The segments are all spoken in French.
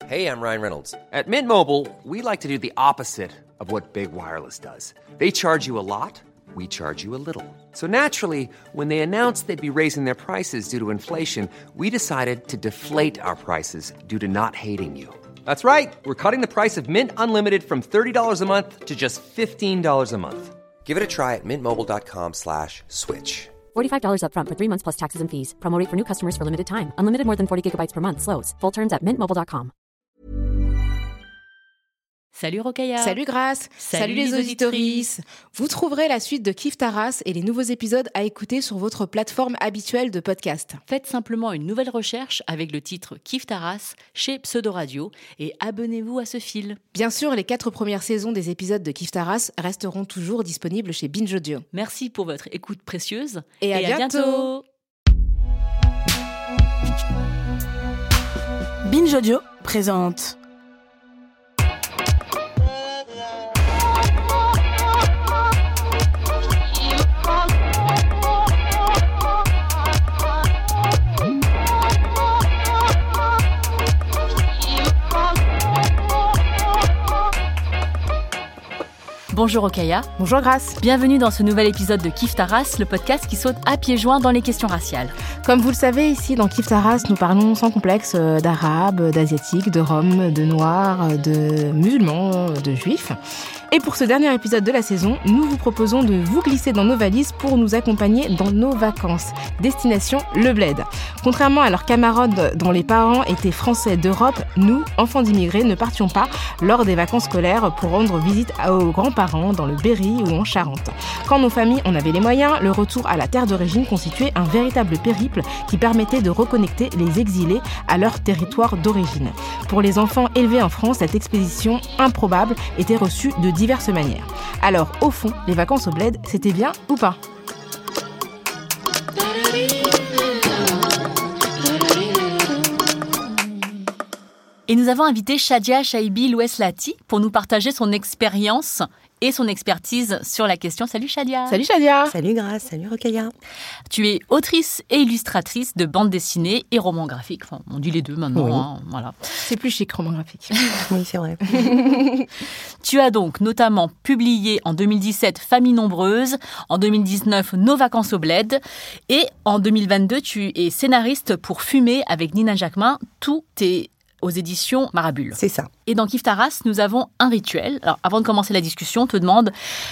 Hey, I'm Ryan Reynolds. At Mint Mobile, we like to do the opposite of what Big Wireless does. They charge you a lot, we charge you a little. So naturally, when they announced they'd be raising their prices due to inflation, we decided to deflate our prices due to not hating you. That's right. We're cutting the price of Mint Unlimited from $30 a month to just $15 a month. Give it a try at mintmobile.com/switch. $45 up front for 3 months plus taxes and fees. Promo rate for new customers for limited time. Unlimited more than 40 gigabytes per month. Slows full terms at mintmobile.com. Salut Rokhaya. Salut Grace. Salut les auditorices. Vous trouverez la suite de Kiffe ta race et les nouveaux épisodes à écouter sur votre plateforme habituelle de podcast. Faites simplement une nouvelle recherche avec le titre Kiffe ta race chez Pseudo Radio et abonnez-vous à ce fil. Bien sûr, les 4 premières saisons des épisodes de Kiffe ta race resteront toujours disponibles chez Binge Audio. Merci pour votre écoute précieuse et à bientôt. Binge Audio présente Bonjour Rokhaya. Bonjour Grace. Bienvenue dans ce nouvel épisode de Kiffe ta race, le podcast qui saute à pieds joints dans les questions raciales. Comme vous le savez, ici dans Kiffe ta race, nous parlons sans complexe d'arabes, d'asiatiques, de roms, de noirs, de musulmans, de juifs. Et pour ce dernier épisode de la saison, nous vous proposons de vous glisser dans nos valises pour nous accompagner dans nos vacances. Destination le Bled. Contrairement à leurs camarades dont les parents étaient français d'Europe, nous, enfants d'immigrés, ne partions pas lors des vacances scolaires pour rendre visite aux grands-parents dans le Berry ou en Charente. Quand nos familles en avaient les moyens, le retour à la terre d'origine constituait un véritable périple qui permettait de reconnecter les exilés à leur territoire d'origine. Pour les enfants élevés en France, cette expédition improbable était reçue de diverses manières. Alors, au fond, les vacances au Bled, c'était bien ou pas ? Et nous avons invité Shadia Chaibi Loueslati pour nous partager son expérience et son expertise sur la question. Salut Shadia. Salut Shadia. Salut Grace, salut Rokhaya. Tu es autrice et illustratrice de bande dessinée et roman graphique. Enfin, on dit les deux maintenant. Oui. Voilà. C'est plus chic, roman graphique. Oui, c'est vrai. Tu as donc notamment publié en 2017 Famille nombreuse, en 2019 Nos vacances au Bled et en 2022 tu es scénariste pour Fumer avec Nina Jacquemin. Tout est aux éditions Marabule. C'est ça. Et dans Kiffe ta race, nous avons un rituel. Alors, avant de commencer la discussion, on te demande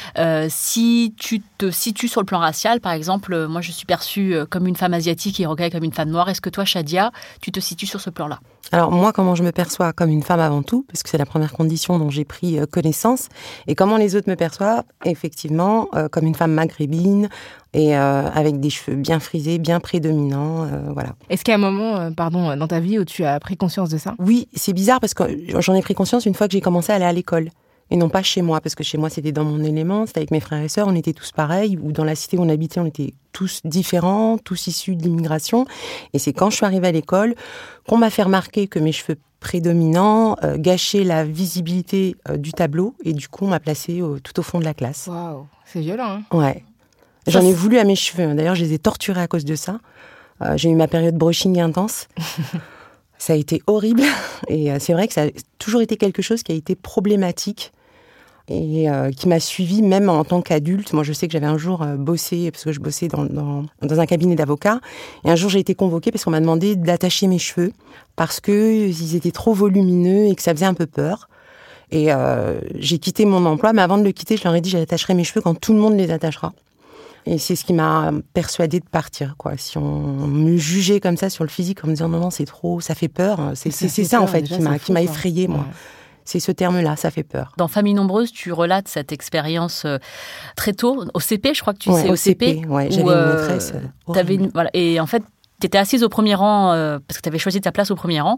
si tu te situes sur le plan racial. Par exemple, moi, je suis perçue comme une femme asiatique et Rokhaya comme une femme noire. Est-ce que toi, Shadia, tu te situes sur ce plan-là ? Alors moi, comment je me perçois ? Comme une femme avant tout, parce que c'est la première condition dont j'ai pris connaissance. Et comment les autres me perçoivent ? Effectivement, comme une femme maghrébine et avec des cheveux bien frisés, bien prédominants, voilà. Est-ce qu'il y a un moment, dans ta vie où tu as pris conscience de ça ? Oui, c'est bizarre parce que j'en ai pris conscience une fois que j'ai commencé à aller à l'école. Et non pas chez moi, parce que chez moi, c'était dans mon élément, c'était avec mes frères et sœurs, on était tous pareils, ou dans la cité où on habitait, on était tous différents, tous issus de l'immigration. Et c'est quand je suis arrivée à l'école qu'on m'a fait remarquer que mes cheveux prédominants gâchaient la visibilité du tableau, et du coup, on m'a placée tout au fond de la classe. Waouh, c'est violent, hein ? Ouais. J'en ai voulu à mes cheveux, d'ailleurs, je les ai torturés à cause de ça. J'ai eu ma période brushing intense. Ça a été horrible, et c'est vrai que ça a toujours été quelque chose qui a été problématique et qui m'a suivie même en tant qu'adulte. Moi, je sais que j'avais un jour bossé, parce que je bossais dans un cabinet d'avocats, et un jour j'ai été convoquée parce qu'on m'a demandé d'attacher mes cheveux parce qu'ils étaient trop volumineux et que ça faisait un peu peur. Et j'ai quitté mon emploi, mais avant de le quitter, je leur ai dit j'attacherai mes cheveux quand tout le monde les attachera. Et c'est ce qui m'a persuadée de partir, quoi. Si on me jugeait comme ça sur le physique, en me disant non, c'est trop, ça fait peur. C'est ça, en fait, déjà, qui m'a effrayée, moi. Ouais. C'est ce terme-là, ça fait peur. Dans Famille nombreuse, tu relates cette expérience très tôt, au CP, je crois que tu sais, au CP. Ouais, j'avais une maîtresse. Voilà, et en fait, tu étais assise au premier rang, parce que tu avais choisi ta place au premier rang.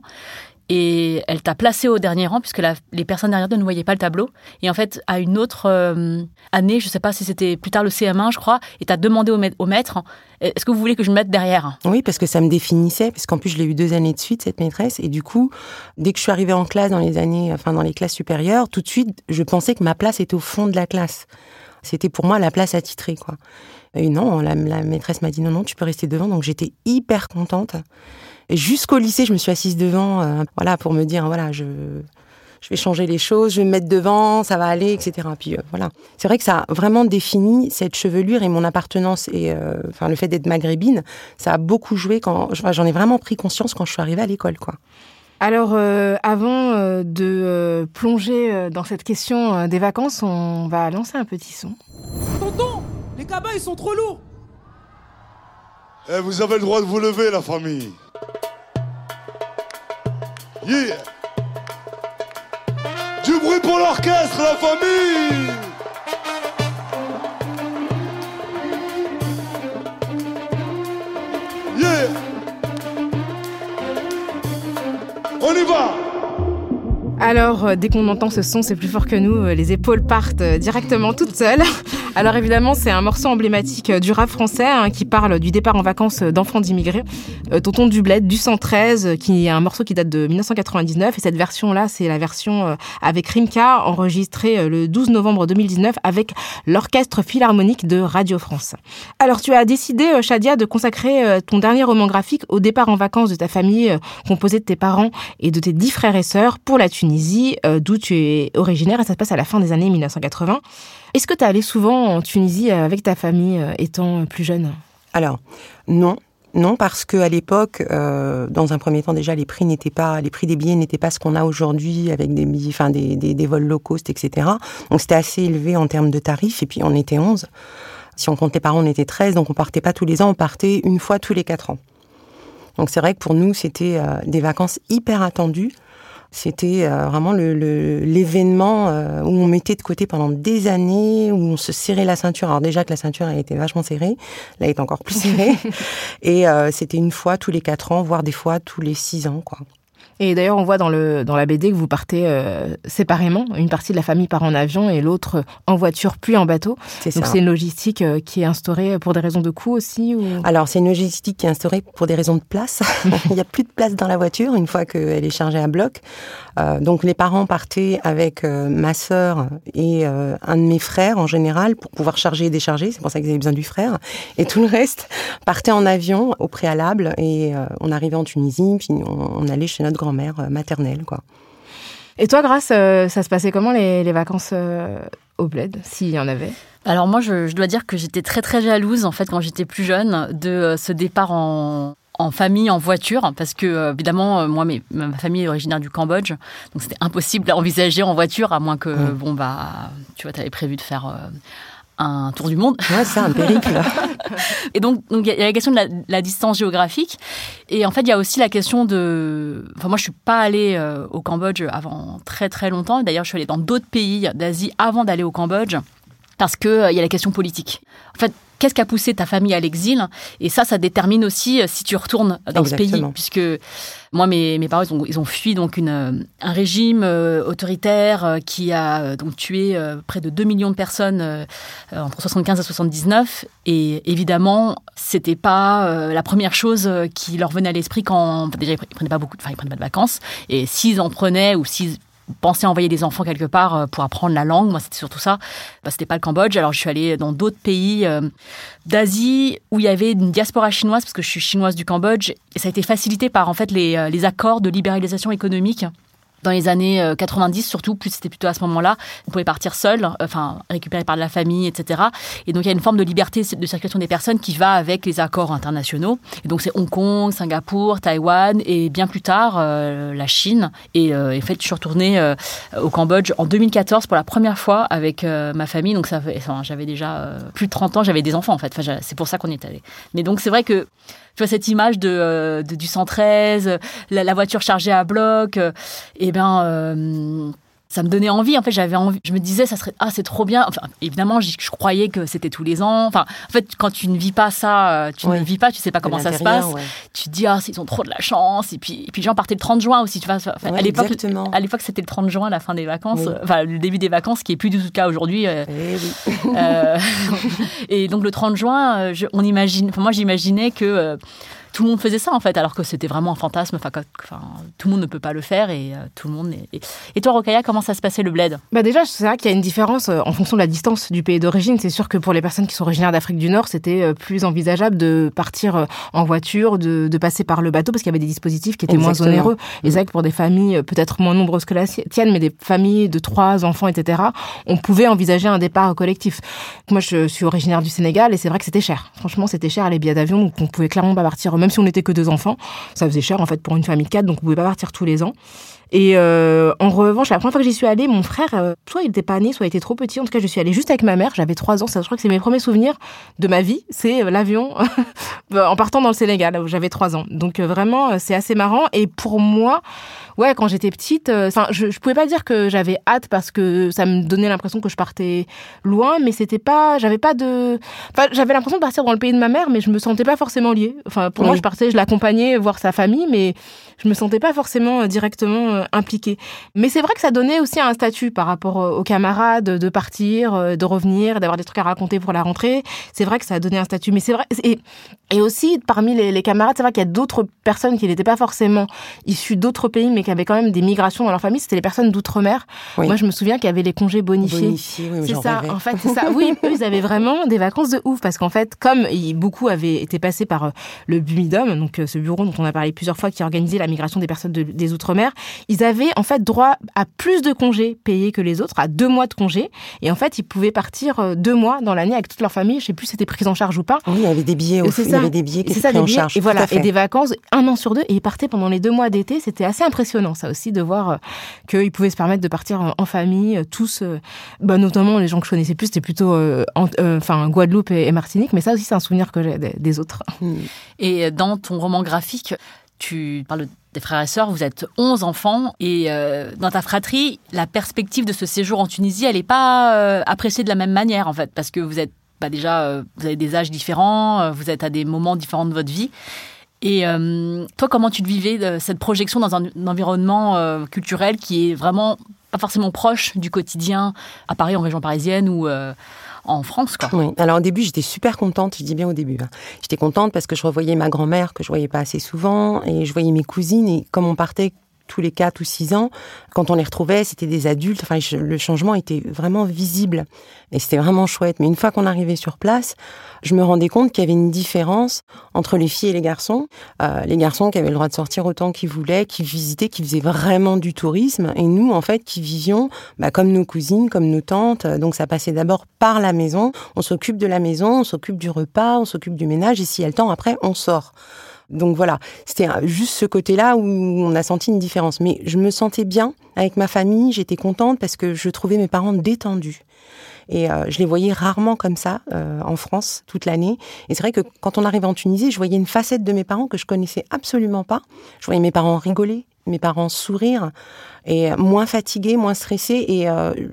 Et elle t'a placé au dernier rang puisque les personnes derrière toi ne voyaient pas le tableau. Et en fait, à une autre année, je ne sais pas si c'était plus tard le CM1, je crois, et t'as demandé au maître, est-ce que vous voulez que je me mette derrière ? Oui, parce que ça me définissait, parce qu'en plus, je l'ai eu 2 années de suite, cette maîtresse. Et du coup, dès que je suis arrivée en classe, dans les classes supérieures, tout de suite, je pensais que ma place était au fond de la classe. C'était pour moi la place attitrée, quoi. Et non, la maîtresse m'a dit non, tu peux rester devant. Donc j'étais hyper contente. Et jusqu'au lycée, je me suis assise devant, pour me dire, je vais changer les choses, je vais me mettre devant, ça va aller, etc. Puis voilà. C'est vrai que ça a vraiment défini cette chevelure et mon appartenance et le fait d'être maghrébine, ça a beaucoup joué j'en ai vraiment pris conscience quand je suis arrivée à l'école, quoi. Alors, avant de plonger dans cette question des vacances, on va lancer un petit son. Tonton, les cabas, ils sont trop lourds. Vous avez le droit de vous lever, la famille. Yeah. Du bruit pour l'orchestre, la famille. Yeah. On y va. Alors, dès qu'on entend ce son, c'est plus fort que nous, les épaules partent directement toutes seules. Alors évidemment, c'est un morceau emblématique du rap français qui parle du départ en vacances d'enfants d'immigrés. Tonton du Bled, du 113, qui est un morceau qui date de 1999. Et cette version-là, c'est la version avec Rimka, enregistrée le 12 novembre 2019 avec l'Orchestre Philharmonique de Radio France. Alors tu as décidé, Shadia, de consacrer ton dernier roman graphique au départ en vacances de ta famille, composée de tes parents et de tes 10 frères et sœurs, pour la Tunisie, d'où tu es originaire, et ça se passe à la fin des années 1980. Est-ce que tu es allé souvent en Tunisie avec ta famille étant plus jeune ? Alors, non, parce qu'à l'époque, dans un premier temps déjà, les prix des billets n'étaient pas ce qu'on a aujourd'hui avec des billets, des vols low cost, etc. Donc c'était assez élevé en termes de tarifs, et puis on était 11. Si on compte les parents, on était 13, donc on partait pas tous les ans, on partait une fois tous les 4 ans. Donc c'est vrai que pour nous, c'était des vacances hyper attendues. C'était vraiment l'événement où on mettait de côté pendant des années, où on se serrait la ceinture. Alors déjà que la ceinture a été vachement serrée, là elle est encore plus serrée. Et c'était une fois tous les 4 ans, voire des fois tous les 6 ans, quoi. Et d'ailleurs, on voit dans la BD que vous partez séparément. Une partie de la famille part en avion et l'autre en voiture puis en bateau. Donc c'est une logistique qui est instaurée pour des raisons de coût aussi, ou... Alors c'est une logistique qui est instaurée pour des raisons de place. Il n'y a plus de place dans la voiture une fois qu'elle est chargée à bloc. Donc les parents partaient avec ma sœur et un de mes frères en général pour pouvoir charger et décharger. C'est pour ça qu'ils avaient besoin du frère. Et tout le reste partait en avion au préalable et on arrivait en Tunisie puis on allait chez notre grand-mère maternelle, quoi. Et toi, Grace, ça se passait comment les vacances au Bled, s'il y en avait ? Alors moi, je dois dire que j'étais très très jalouse en fait quand j'étais plus jeune de ce départ en famille, en voiture, parce que évidemment, moi, ma famille est originaire du Cambodge, donc c'était impossible à envisager en voiture, à moins que, tu vois, t'avais prévu de faire un tour du monde. Ouais, c'est un périple. Et donc il y a la question de la distance géographique, et en fait, il y a aussi la question de... Enfin, moi, je suis pas allée au Cambodge avant très très longtemps. D'ailleurs, je suis allée dans d'autres pays d'Asie avant d'aller au Cambodge, parce que il y a la question politique. En fait, qu'est-ce qui a poussé ta famille à l'exil ? Et ça détermine aussi si tu retournes dans ce pays. Puisque moi, mes parents, ils ont fui donc un régime autoritaire qui a donc tué près de 2 millions de personnes entre 75 et 79. Et évidemment, c'était pas la première chose qui leur venait à l'esprit quand... Déjà, ils prenaient pas de vacances. Et s'ils en prenaient ou s'ils penser à envoyer des enfants quelque part pour apprendre la langue. Moi, c'était surtout ça. C'était pas le Cambodge. Alors, je suis allée dans d'autres pays d'Asie où il y avait une diaspora chinoise, parce que je suis chinoise du Cambodge. Et ça a été facilité par, en fait, les accords de libéralisation économique. Dans les années 90, surtout, c'était plutôt à ce moment-là, on pouvait partir seul, récupéré par de la famille, etc. Et donc, il y a une forme de liberté de circulation des personnes qui va avec les accords internationaux. Et donc, c'est Hong Kong, Singapour, Taïwan et bien plus tard, la Chine. Et en fait, je suis retournée au Cambodge en 2014 pour la première fois avec ma famille. Donc, j'avais déjà plus de 30 ans, j'avais des enfants, en fait. C'est pour ça qu'on est allés. Mais donc, c'est vrai que tu vois, cette image du 113, la voiture chargée à bloc, ça me donnait envie. En fait, j'avais envie. Je me disais, c'est trop bien. Enfin, évidemment, je croyais que c'était tous les ans. Enfin, en fait, quand tu ne vis pas ça, tu ne vis pas, tu sais pas comment ça se passe. Ouais. Tu te dis, ils ont trop de la chance. Et puis les gens partaient le 30 juin aussi. Tu vois, à l'époque, c'était le 30 juin, la fin des vacances. Oui. Enfin, le début des vacances, qui est plus du tout le cas aujourd'hui. Et donc, le 30 juin, moi, j'imaginais que tout le monde faisait ça en fait, alors que c'était vraiment un fantasme. Enfin, tout le monde ne peut pas le faire et tout le monde. Et toi, Rokhaya, comment ça se passait le bled ? Déjà, c'est vrai qu'il y a une différence en fonction de la distance du pays d'origine. C'est sûr que pour les personnes qui sont originaires d'Afrique du Nord, c'était plus envisageable de partir en voiture, de passer par le bateau, parce qu'il y avait des dispositifs qui étaient moins onéreux. Et c'est vrai que pour des familles peut-être moins nombreuses que la tienne, mais des familles de 3 enfants, etc., on pouvait envisager un départ collectif. Moi, je suis originaire du Sénégal et c'est vrai que c'était cher. Franchement, c'était cher les billets d'avion, donc on pouvait clairement pas partir. Même si on n'était que 2 enfants, ça faisait cher en fait pour une famille de 4, donc on pouvait pas partir tous les ans. Et en revanche, la première fois que j'y suis allée, mon frère, soit il était pas né, soit il était trop petit. En tout cas, je suis allée juste avec ma mère. J'avais 3 ans. Ça, je crois que c'est mes premiers souvenirs de ma vie. C'est l'avion en partant dans le Sénégal, où j'avais 3 ans. Donc vraiment, c'est assez marrant. Et pour moi, quand j'étais petite, je pouvais pas dire que j'avais hâte parce que ça me donnait l'impression que je partais loin, mais c'était pas, j'avais l'impression de partir dans le pays de ma mère, mais je me sentais pas forcément liée. Enfin, pour moi, je l'accompagnais voir sa famille, mais je me sentais pas forcément directement impliquée. Mais c'est vrai que ça donnait aussi un statut par rapport aux camarades, de partir, de revenir, d'avoir des trucs à raconter pour la rentrée. C'est vrai que ça a donné un statut. Mais c'est vrai, et aussi, parmi les camarades, c'est vrai qu'il y a d'autres personnes qui n'étaient pas forcément issues d'autres pays, mais qui avaient quand même des migrations dans leur famille. C'était les personnes d'outre-mer. Oui. Moi, je me souviens qu'il y avait les congés bonifiés. Oui, c'est ça. Rêvais. En fait, c'est ça. Oui, eux, ils avaient vraiment des vacances de ouf. Parce qu'en fait, comme beaucoup avaient été passés par le BUMIDOM, donc ce bureau dont on a parlé plusieurs fois, qui organisait la migration des personnes des outre-mer, ils avaient en fait droit à plus de congés payés que les autres, à 2 mois de congés. Et en fait, ils pouvaient partir 2 mois dans l'année avec toute leur famille. Je sais plus si c'était pris en charge ou pas. Oui, il y avait des billets. Il y avait des billets qui étaient pris en charge. Et voilà, et des vacances 1 an sur 2. Et ils partaient pendant les 2 mois d'été. C'était assez impressionnant, ça aussi, de voir qu'ils pouvaient se permettre de partir en famille, tous, notamment les gens que je connaissais plus, c'était plutôt Guadeloupe et Martinique. Mais ça aussi, c'est un souvenir que j'ai des autres. Et dans ton roman graphique, tu parles des frères et sœurs, vous êtes 11 enfants et dans ta fratrie, la perspective de ce séjour en Tunisie, elle n'est pas appréciée de la même manière en fait, parce que vous êtes vous avez des âges différents, vous êtes à des moments différents de votre vie. Et toi, comment tu te vivais cette projection dans un environnement culturel qui est vraiment pas forcément proche du quotidien à Paris, en région parisienne ou en France, quoi. Oui. Alors au début, j'étais super contente, je dis bien au début. J'étais contente parce que je revoyais ma grand-mère que je voyais pas assez souvent et je voyais mes cousines et comme on partait tous les 4 ou 6 ans, quand on les retrouvait, c'était des adultes. Enfin, le changement était vraiment visible et c'était vraiment chouette. Mais une fois qu'on arrivait sur place, je me rendais compte qu'il y avait une différence entre les filles et les garçons. Les garçons qui avaient le droit de sortir autant qu'ils voulaient, qui visitaient, qui faisaient vraiment du tourisme. Et nous, en fait, qui vivions comme nos cousines, comme nos tantes. Donc, ça passait d'abord par la maison. On s'occupe de la maison, on s'occupe du repas, on s'occupe du ménage. Et s'il y a le temps, après, on sort. Donc voilà, c'était juste ce côté-là où on a senti une différence. Mais je me sentais bien avec ma famille, j'étais contente parce que je trouvais mes parents détendus. Et je les voyais rarement comme ça en France toute l'année. Et c'est vrai que quand on arrivait en Tunisie, je voyais une facette de mes parents que je connaissais absolument pas. Je voyais mes parents rigoler, mes parents sourire, et moins fatigués, moins stressés. Et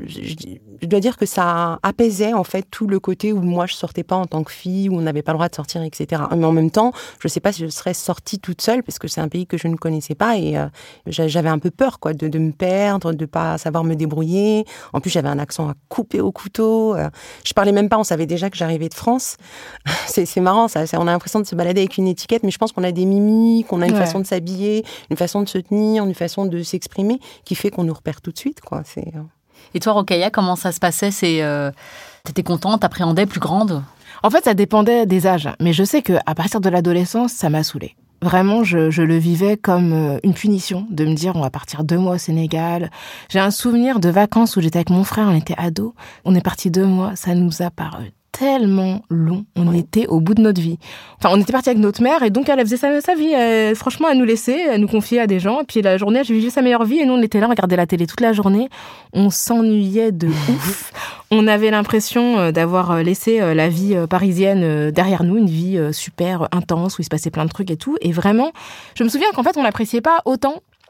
je dois dire que ça apaisait en fait tout le côté où moi je sortais pas en tant que fille, où on n'avait pas le droit de sortir, etc. Mais en même temps, je sais pas si je serais sortie toute seule parce que c'est un pays que je ne connaissais pas et j'avais un peu peur quoi de me perdre, de pas savoir me débrouiller. En plus, j'avais un accent à couper au couteau. Je parlais même pas, on savait déjà que j'arrivais de France. C'est marrant ça. On a l'impression de se balader avec une étiquette, mais je pense qu'on a des mimiques, qu'on a une façon de s'habiller, une façon de se tenir, une façon de s'exprimer qui fait qu'on nous repère tout de suite quoi. Et toi, Rokhaya, comment ça se passait ? T'étais contente, t'appréhendais, plus grande ? En fait, ça dépendait des âges. Mais je sais qu'à partir de l'adolescence, ça m'a saoulée. Vraiment, je le vivais comme une punition de me dire on va partir 2 mois au Sénégal. J'ai un souvenir de vacances où j'étais avec mon frère, on était ados. On est parti 2 mois, ça nous a paru tellement long. On était au bout de notre vie. Enfin, on était parti avec notre mère et donc elle faisait sa vie. Franchement, elle nous laissait, elle nous confiait à des gens. Et puis la journée, elle vivait sa meilleure vie et nous, on était là, on regardait la télé toute la journée. On s'ennuyait de ouf. On avait l'impression d'avoir laissé la vie parisienne derrière nous, une vie super intense où il se passait plein de trucs et tout. Et vraiment, je me souviens qu'en fait, on n'appréciait pas autant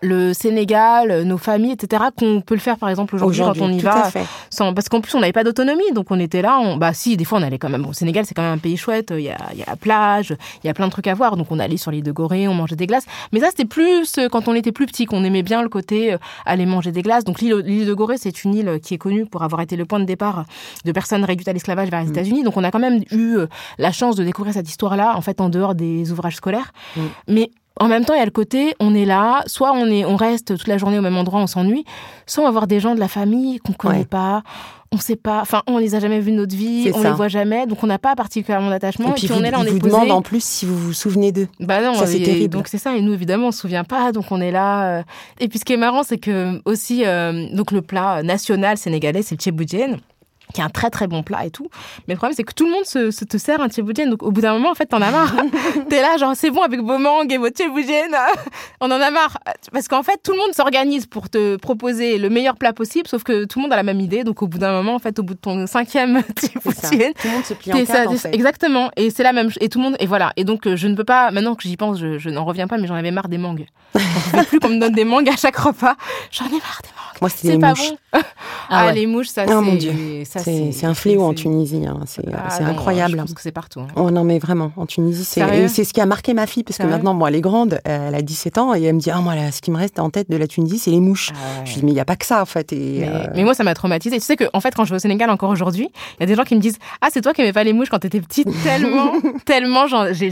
le Sénégal, nos familles, etc., qu'on peut le faire, par exemple, aujourd'hui quand on y va. Parce qu'en plus, on n'avait pas d'autonomie, donc on était là. Si, des fois, on allait quand même. Au Sénégal, c'est quand même un pays chouette. Il y a la plage, il y a plein de trucs à voir. Donc, on allait sur l'île de Gorée, on mangeait des glaces. Mais ça, c'était plus quand on était plus petit, qu'on aimait bien le côté aller manger des glaces. Donc, l'île de Gorée, c'est une île qui est connue pour avoir été le point de départ de personnes réduites à l'esclavage vers les États-Unis. Donc, on a quand même eu la chance de découvrir cette histoire-là, en fait, en dehors des ouvrages scolaires. Mais en même temps, il y a le côté, on est là, soit on reste toute la journée au même endroit, on s'ennuie, soit on va voir des gens de la famille qu'on connaît pas, on sait pas, enfin, on les a jamais vus de notre vie, on les voit jamais, donc on n'a pas particulièrement d'attachement. Et puis on est là, on est posé. Ils vous demandent en plus si vous vous souvenez d'eux. Non, ça c'est terrible. Donc c'est ça, et nous évidemment on se souvient pas, donc on est là. Et puis ce qui est marrant, c'est que aussi, donc le plat national sénégalais, c'est le tchéboudienne, qui est un très très bon plat et tout. Mais le problème, c'est que tout le monde se te sert un tchéboudienne. Donc au bout d'un moment, en fait, t'en as marre. T'es là, genre, c'est bon avec vos mangues et vos tchéboudiennes. On en a marre. Parce qu'en fait, tout le monde s'organise pour te proposer le meilleur plat possible, sauf que tout le monde a la même idée. Donc au bout d'un moment, en fait, au bout de ton 5e tchéboudienne, tout le monde se plie en quatre, en fait. Exactement. Et c'est la même chose. Et tout le monde, et voilà. Et donc je ne peux pas, maintenant que j'y pense, je n'en reviens pas, mais j'en avais marre des mangues. J'en pouvais plus qu'on me donne des mangues à chaque repas. J'en ai marre des mangues. Moi, c'était les mouches. Bon. Les mouches, ça, c'est... mon Dieu. C'est un fléau en Tunisie. Hein. C'est incroyable. Je pense que c'est partout. Hein. Oh non, mais vraiment, en Tunisie, c'est ce qui a marqué ma fille, parce que maintenant, elle est grande, elle a 17 ans, et elle me dit, moi, là, ce qui me reste en tête de la Tunisie, c'est les mouches. Je lui dis, mais il n'y a pas que ça, en fait. Mais moi, ça m'a traumatisée. Tu sais qu'en fait, quand je vais au Sénégal encore aujourd'hui, il y a des gens qui me disent, c'est toi qui aimais pas les mouches quand t'étais petite, tellement,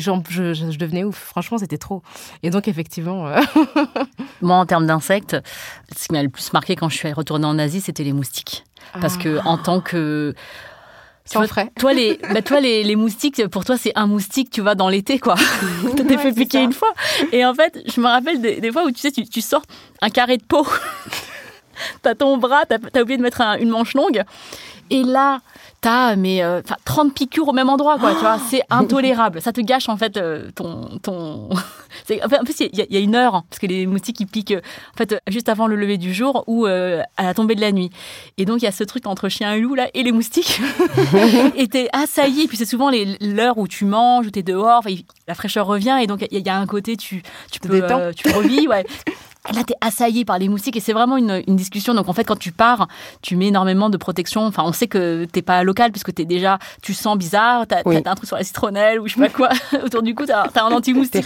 je devenais ouf. Franchement, c'était trop. Et donc, effectivement... Moi, en termes d'insectes, ce qui m'a le plus marqué quand je suis retournée en Asie, c'était les moustiques. Parce que en tant que... Toi, les moustiques, pour toi, c'est un moustique, tu vas dans l'été, quoi. T'es fait piquer une fois. Et en fait, je me rappelle des fois où, tu sais, tu sors un carré de peau. T'as ton bras, t'as oublié de mettre une manche longue. Et là, t'as 30 piqûres au même endroit, quoi. Tu vois, c'est intolérable. Ça te gâche, en fait, ton... En plus, il y a une heure, parce que les moustiques, ils piquent, en fait, juste avant le lever du jour ou à la tombée de la nuit. Et donc, il y a ce truc entre chien et loup, là, et les moustiques. Et t'es assailli. Et puis, c'est souvent l'heure où tu manges, où t'es dehors. La fraîcheur revient. Et donc, il y a un côté, tu peux revis, ouais. Là, t'es assailli par les moustiques et c'est vraiment une discussion. Donc, en fait, quand tu pars, tu mets énormément de protection. Enfin, on sait que t'es pas local puisque tu sens bizarre. T'as un truc sur la citronnelle ou je sais pas quoi. Autour du cou, t'as un anti-moustique.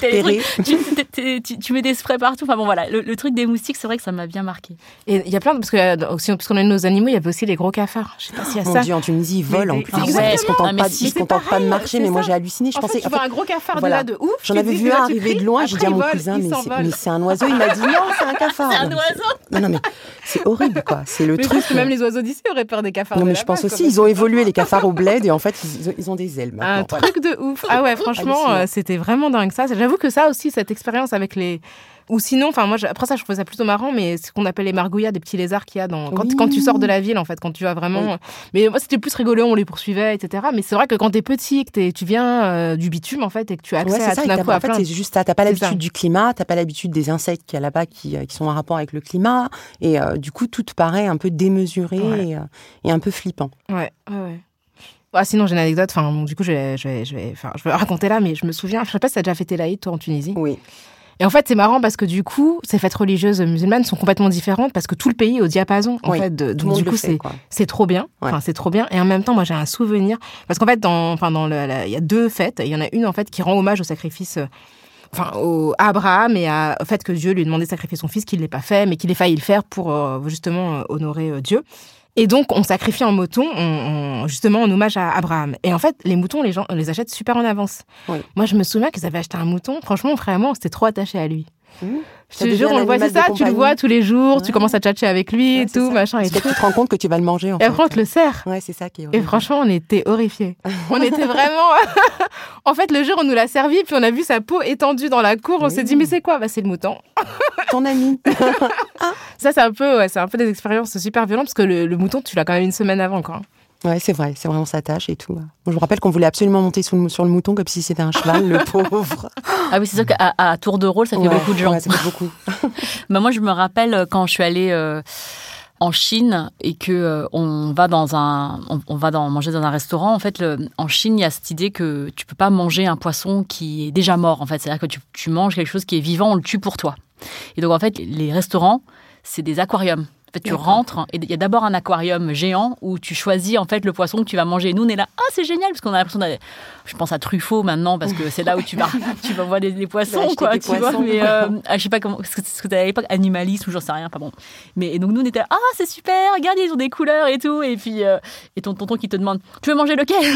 Tu mets des sprays partout. Enfin, bon, voilà. Le truc des moustiques, c'est vrai que ça m'a bien marqué. Et il y a plein parce qu'on a nos animaux, il y avait aussi les gros cafards. Je sais pas s'il y a ça. Mon Dieu, en Tunisie, ils volent en plus. Ils se contentent pas de marcher, mais moi, j'ai halluciné. Je pensais que tu vois un gros cafard de là de ouf. J'en avais vu un arriver de loin. J'ai dit à mon cousin, mais c'est un oiseau. Il m'a dit, non, c'est un cafard. C'est un oiseau. Non, mais c'est horrible, quoi. C'est le truc. Parce que même les oiseaux d'ici auraient peur des cafards. Non, mais je pense aussi, ils ont évolué, les cafards au bled, et en fait, ils ont des ailes maintenant. Un truc de ouf. Ah ouais, franchement, c'était vraiment dingue ça. J'avoue que ça aussi, cette expérience avec les... Ou sinon, après ça, je trouvais ça plutôt marrant, mais ce qu'on appelle les margouillas, des petits lézards qu'il y a quand tu sors de la ville, en fait, quand tu vas vraiment... Oui. Mais moi, c'était plus rigolo, on les poursuivait, etc. Mais c'est vrai que quand t'es petit, que tu viens du bitume, en fait, et que tu as accès à tout d'un coup à plein... En fait, c'est juste ça. T'as pas l'habitude du climat, t'as pas l'habitude des insectes qu'il y a là-bas qui sont en rapport avec le climat. Et du coup, tout te paraît un peu démesuré et un peu flippant. Ouais. Sinon, j'ai une anecdote. Enfin, du coup, je vais raconter là, mais je me souviens... Je sais pas si t'as déjà fait tes laïds, toi, en Tunisie. Oui. Et en fait, c'est marrant parce que du coup, ces fêtes religieuses musulmanes sont complètement différentes parce que tout le pays est au diapason. En fait, donc du coup, c'est trop bien. Ouais. Enfin, c'est trop bien. Et en même temps, moi, j'ai un souvenir parce qu'en fait, il y a 2 fêtes. Il y en a une en fait qui rend hommage au sacrifice. À Abraham et au fait que Dieu lui a demandé de sacrifier son fils, qu'il ne l'ait pas fait, mais qu'il ait failli le faire pour justement honorer Dieu. Et donc, on sacrifie un mouton justement en hommage à Abraham. Et en fait, les moutons, les gens les achètent super en avance. Oui. Moi, je me souviens qu'ils avaient acheté un mouton. Franchement, mon frère et moi, on s'était trop attachés à lui. Je te jure, on le voit, c'est ça, tu le vois tous les jours, tu commences à tchatcher avec lui et tout, machin. Et tu te rends compte que tu vas le manger, en fait. Et après, on te le sert. Ouais, c'est ça qui est horrible. Et franchement, on était horrifiés. On était vraiment... En fait, le jour, on nous l'a servi, puis on a vu sa peau étendue dans la cour, on s'est dit, mais c'est quoi ? C'est le mouton. Ton ami. Ça, c'est un peu des expériences super violentes, parce que le mouton, tu l'as quand même une semaine avant, quoi. Ouais, c'est vrai, c'est vraiment sa tâche et tout. Moi, je me rappelle qu'on voulait absolument monter sur le mouton comme si c'était un cheval, le pauvre. Ah oui, c'est sûr qu'à tour de rôle, ça fait beaucoup de gens. Ouais, ça fait beaucoup. Moi, je me rappelle quand je suis allée en Chine et que on va manger dans un restaurant. En fait, en Chine, il y a cette idée que tu peux pas manger un poisson qui est déjà mort. En fait, c'est-à-dire que tu manges quelque chose qui est vivant, on le tue pour toi. Et donc, en fait, les restaurants, c'est des aquariums. En fait, tu rentres et il y a d'abord un aquarium géant où tu choisis en fait le poisson que tu vas manger. Nous, on est là, c'est génial parce qu'on a l'impression d'aller. Je pense à Truffaut maintenant parce que c'est là où tu vas voir les poissons, quoi, tu vois. Mais je sais pas comment, ce que tu à l'époque, animalisme ou j'en sais rien, pas bon. Mais et donc nous, on était là, c'est super, regarde, ils ont des couleurs et tout. Et puis et ton tonton qui te demande, tu veux manger lequel?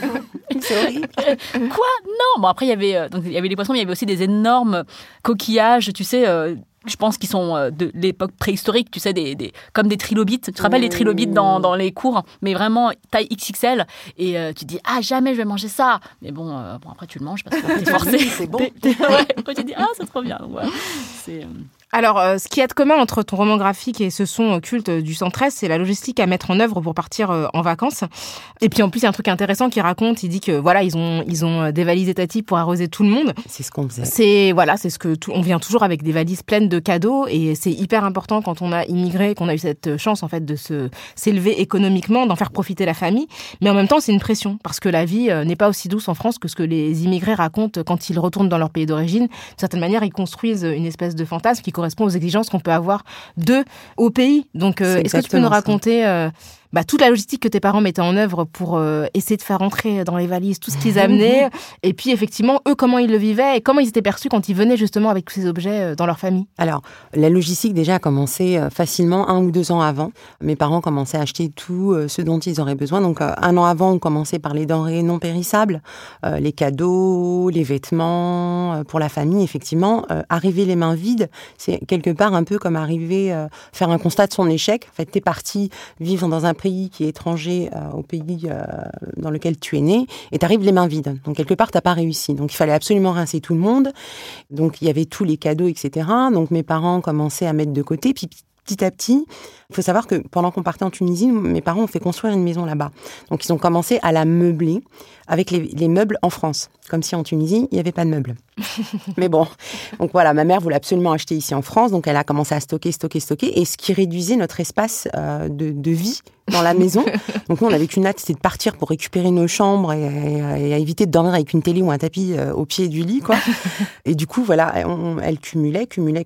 C'est horrible. Quoi? Non. Bon, après il y avait les poissons, mais il y avait aussi des énormes coquillages, tu sais. Je pense qu'ils sont de l'époque préhistorique, tu sais, comme des trilobites. Tu te rappelles les trilobites dans les cours, mais vraiment taille XXL. Et tu te dis, jamais je vais manger ça. Mais bon, après tu le manges parce que t'es forcé. C'est bon. Après tu te dis, c'est trop bien. Donc, voilà. C'est... Alors, ce qui est commun entre ton roman graphique et ce son culte du 113, c'est la logistique à mettre en œuvre pour partir en vacances. Et puis en plus, il y a un truc intéressant qu'il raconte. Il dit que voilà, ils ont des valises étatiques pour arroser tout le monde. C'est ce qu'on faisait. C'est ce que on vient toujours avec des valises pleines de cadeaux et c'est hyper important quand on a immigré, qu'on a eu cette chance en fait de s'élever économiquement, d'en faire profiter la famille. Mais en même temps, c'est une pression parce que la vie n'est pas aussi douce en France que ce que les immigrés racontent quand ils retournent dans leur pays d'origine. D'une certaine manière, ils construisent une espèce de fantasme qui correspond aux exigences qu'on peut avoir d'eux au pays. Donc, est-ce que tu peux nous raconter toute la logistique que tes parents mettaient en œuvre pour essayer de faire rentrer dans les valises tout ce qu'ils amenaient et puis effectivement, eux, comment ils le vivaient et comment ils étaient perçus quand ils venaient justement avec tous ces objets dans leur famille? Alors, la logistique déjà a commencé facilement 1 ou 2 ans avant. Mes parents commençaient à acheter tout ce dont ils auraient besoin. Donc, 1 an avant, on commençait par les denrées non périssables, les cadeaux, les vêtements pour la famille. Effectivement, arriver les mains vides, c'est quelque part un peu comme arriver faire un constat de son échec. En fait, t'es parti vivre dans un pays qui est étranger au pays dans lequel tu es né, et t'arrives les mains vides. Donc, quelque part, t'as pas réussi. Donc, il fallait absolument rincer tout le monde. Donc, il y avait tous les cadeaux, etc. Donc, mes parents commençaient à mettre de côté. Puis, petit à petit, il faut savoir que pendant qu'on partait en Tunisie, mes parents ont fait construire une maison là-bas. Donc, ils ont commencé à la meubler avec les meubles en France. Comme si en Tunisie, il n'y avait pas de meubles. Mais bon, donc voilà, ma mère voulait absolument acheter ici en France. Donc, elle a commencé à stocker. Et ce qui réduisait notre espace de vie dans la maison. Donc, nous, on n'avait qu'une hâte, c'était de partir pour récupérer nos chambres et à éviter de dormir avec une télé ou un tapis au pied du lit, quoi. Et du coup, voilà, elle cumulait.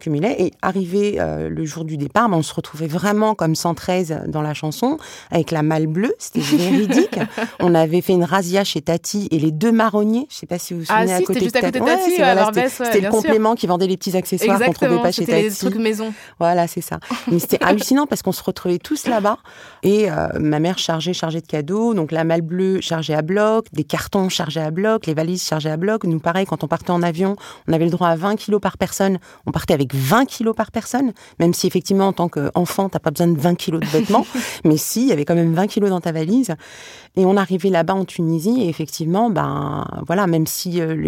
Et arrivé le jour du départ, on se retrouvait vraiment comme 113 dans la chanson, avec la malle bleue. C'était véridique. On avait fait une razzia chez Tati et les 2 marronniers. Je sais pas si vous vous souvenez, à côté de Tati. C'était le complément qui vendait les petits accessoires qu'on trouvait pas chez Tati. Exactement, c'était des trucs maison. Voilà, c'est ça. Mais c'était hallucinant parce qu'on se retrouvait tous là-bas. Et ma mère chargée de cadeaux. Donc la malle bleue chargée à bloc, des cartons chargés à bloc, les valises chargées à bloc. Nous, pareil, quand on partait en avion, on avait le droit à 20 kilos par personne. On partait avec 20 kilos par personne. Même si effectivement, en tant qu'enfant, t'as pas besoin de 20 kilos de vêtements. Mais si, il y avait quand même 20 kilos dans ta valise. Et on arrivait là-bas en Tunisie et effectivement, voilà, même si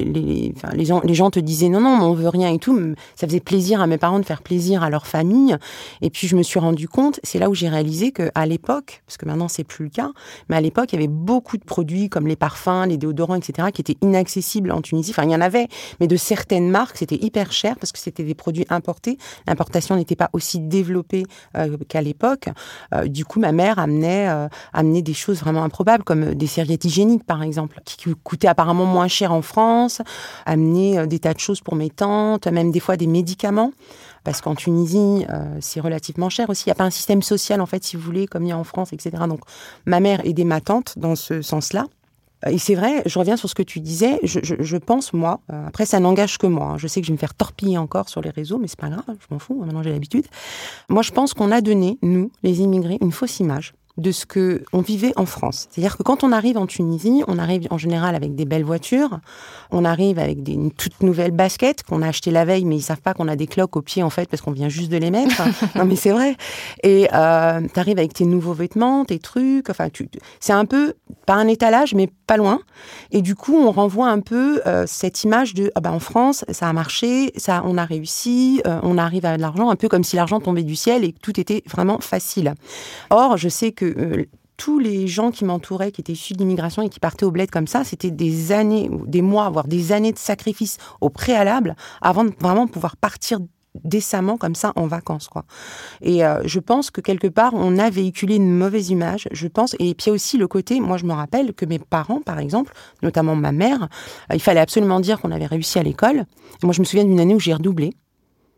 les gens te disaient non, on veut rien et tout, ça faisait plaisir à mes parents de faire plaisir à leur famille. Et puis je me suis rendu compte, c'est là où j'ai réalisé qu'à l'époque, parce que maintenant c'est plus le cas, mais à l'époque il y avait beaucoup de produits comme les parfums, les déodorants, etc. qui étaient inaccessibles en Tunisie. Enfin, il y en avait, mais de certaines marques, c'était hyper cher parce que c'était des produits importés. L'importation n'était pas aussi développée qu'à l'époque. Du coup, ma mère amenait des choses vraiment improbables, comme des serviettes hygiéniques, par exemple, qui coûtaient apparemment moins cher en France, amener des tas de choses pour mes tantes, même des fois des médicaments, parce qu'en Tunisie, c'est relativement cher aussi. Il n'y a pas un système social, en fait, si vous voulez, comme il y a en France, etc. Donc, ma mère aidait ma tante dans ce sens-là. Et c'est vrai, je reviens sur ce que tu disais, je pense, moi, après ça n'engage que moi, hein. Je sais que je vais me faire torpiller encore sur les réseaux, mais c'est pas grave, je m'en fous, maintenant j'ai l'habitude. Moi, je pense qu'on a donné, nous, les immigrés, une fausse image de ce qu'on vivait en France. C'est-à-dire que quand on arrive en Tunisie, on arrive en général avec des belles voitures, on arrive avec une toute nouvelle basket qu'on a acheté la veille, mais ils savent pas qu'on a des cloques aux pieds, en fait, parce qu'on vient juste de les mettre. Non, mais c'est vrai. Et t'arrives avec tes nouveaux vêtements, tes trucs, enfin, c'est un peu, pas un étalage, mais pas loin. Et du coup, on renvoie un peu cette image de, en France, ça a marché, on a réussi, on arrive à de l'argent, un peu comme si l'argent tombait du ciel et que tout était vraiment facile. Or, je sais que tous les gens qui m'entouraient, qui étaient issus de l'immigration et qui partaient au bled comme ça, c'était des années, des mois, voire des années de sacrifice au préalable avant de vraiment pouvoir partir décemment comme ça en vacances, quoi. Et je pense que quelque part on a véhiculé une mauvaise image, je pense. Et puis il y a aussi le côté, moi je me rappelle que mes parents, par exemple, notamment ma mère, il fallait absolument dire qu'on avait réussi à l'école. Et moi je me souviens d'une année où j'ai redoublé.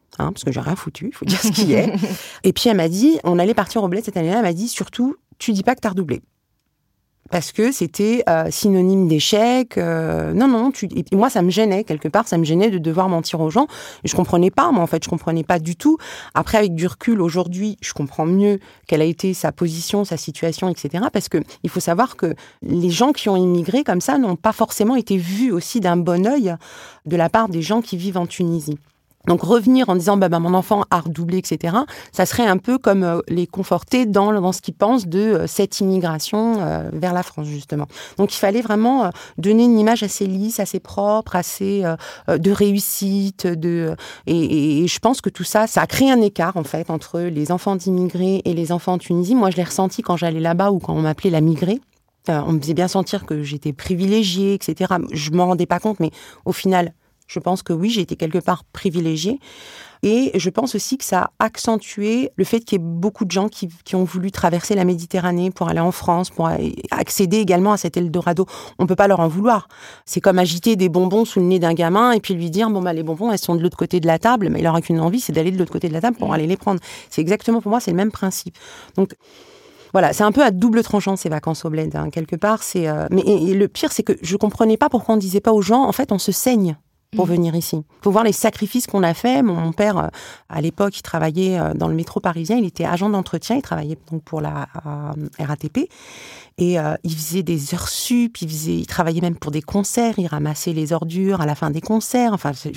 parce que j'ai rien foutu, il faut dire ce qui est. Et puis elle m'a dit, on allait partir au bled cette année-là, elle m'a dit, surtout, tu dis pas que t'as redoublé. Parce que c'était synonyme d'échec. Non. Et puis moi, ça me gênait, quelque part, ça me gênait de devoir mentir aux gens. Et je comprenais pas, moi, en fait, je comprenais pas du tout. Après, avec du recul, aujourd'hui, je comprends mieux quelle a été sa position, sa situation, etc. Parce que il faut savoir que les gens qui ont immigré comme ça n'ont pas forcément été vus aussi d'un bon œil de la part des gens qui vivent en Tunisie. Donc revenir en disant mon enfant a redoublé, etc., ça serait un peu comme les conforter dans ce qu'ils pensent de cette immigration vers la France, justement. Donc il fallait vraiment donner une image assez lisse, assez propre, assez de réussite. Et je pense que tout ça, ça a créé un écart, en fait, entre les enfants d'immigrés et les enfants en Tunisie. Moi, je l'ai ressenti quand j'allais là-bas ou quand on m'appelait la migrée. On me faisait bien sentir que j'étais privilégiée, etc. Je m'en rendais pas compte, mais au final... Je pense que oui, j'ai été quelque part privilégiée. Et je pense aussi que ça a accentué le fait qu'il y ait beaucoup de gens qui ont voulu traverser la Méditerranée pour aller en France, pour accéder également à cet Eldorado. On ne peut pas leur en vouloir. C'est comme agiter des bonbons sous le nez d'un gamin et puis lui dire, les bonbons, elles sont de l'autre côté de la table, mais il n'aura qu'une envie, c'est d'aller de l'autre côté de la table pour aller les prendre. C'est exactement, pour moi, c'est le même principe. Donc, voilà, c'est un peu à double tranchant ces vacances au bled, quelque part. Mais le pire, c'est que je ne comprenais pas pourquoi on ne disait pas aux gens, en fait, on se saigne pour venir ici. Il faut voir les sacrifices qu'on a faits. Mon père, à l'époque, il travaillait dans le métro parisien, il était agent d'entretien, il travaillait donc pour la RATP, et il faisait des heures sup, il travaillait même pour des concerts, il ramassait les ordures à la fin des concerts,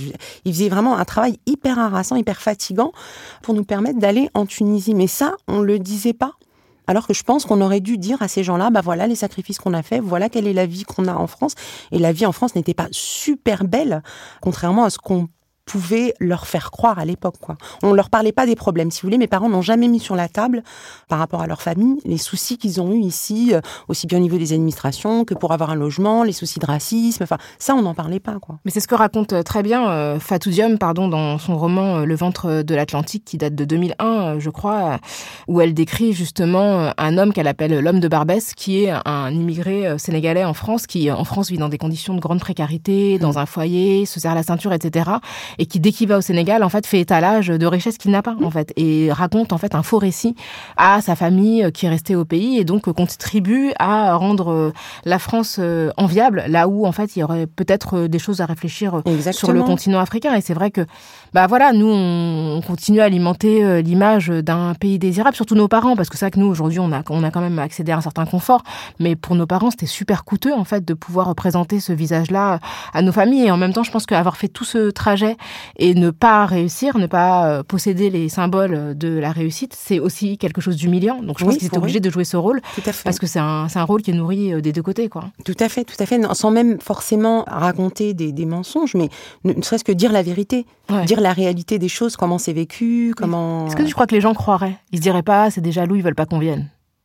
il faisait vraiment un travail hyper harassant, hyper fatigant pour nous permettre d'aller en Tunisie. Mais ça, on ne le disait pas. Alors que je pense qu'on aurait dû dire à ces gens-là, voilà les sacrifices qu'on a faits, voilà quelle est la vie qu'on a en France. Et la vie en France n'était pas super belle, contrairement à ce qu'on pouvait leur faire croire à l'époque, quoi. On leur parlait pas des problèmes, si vous voulez. Mes parents n'ont jamais mis sur la table, par rapport à leur famille, les soucis qu'ils ont eus ici, aussi bien au niveau des administrations que pour avoir un logement, les soucis de racisme. Ça, on n'en parlait pas, quoi. Mais c'est ce que raconte très bien Fatou Diom, dans son roman Le ventre de l'Atlantique, qui date de 2001, je crois, où elle décrit justement un homme qu'elle appelle l'homme de Barbès, qui est un immigré sénégalais en France, qui en France vit dans des conditions de grande précarité, dans un foyer, se serre la ceinture, etc., et qui, dès qu'il va au Sénégal, en fait, fait étalage de richesses qu'il n'a pas, en fait, et raconte, en fait, un faux récit à sa famille qui est restée au pays, et donc contribue à rendre la France enviable, là où, en fait, il y aurait peut-être des choses à réfléchir sur le continent africain. Et c'est vrai que, nous, on continue à alimenter l'image d'un pays désirable, surtout nos parents, parce que c'est vrai que nous, aujourd'hui, on a quand même accédé à un certain confort, mais pour nos parents, c'était super coûteux, en fait, de pouvoir représenter ce visage-là à nos familles. Et en même temps, je pense qu'avoir fait tout ce trajet et ne pas réussir, ne pas posséder les symboles de la réussite, c'est aussi quelque chose d'humiliant. Donc je pense qu'ils étaient obligés de jouer ce rôle, parce que c'est un rôle qui est nourri des deux côtés, quoi. Tout à fait. Non, sans même forcément raconter des mensonges, mais ne serait-ce que dire la vérité, dire la réalité des choses, comment c'est vécu, comment... Est-ce que tu crois que les gens croiraient ? Ils se diraient pas, c'est des jaloux, ils veulent pas qu'on vienne ?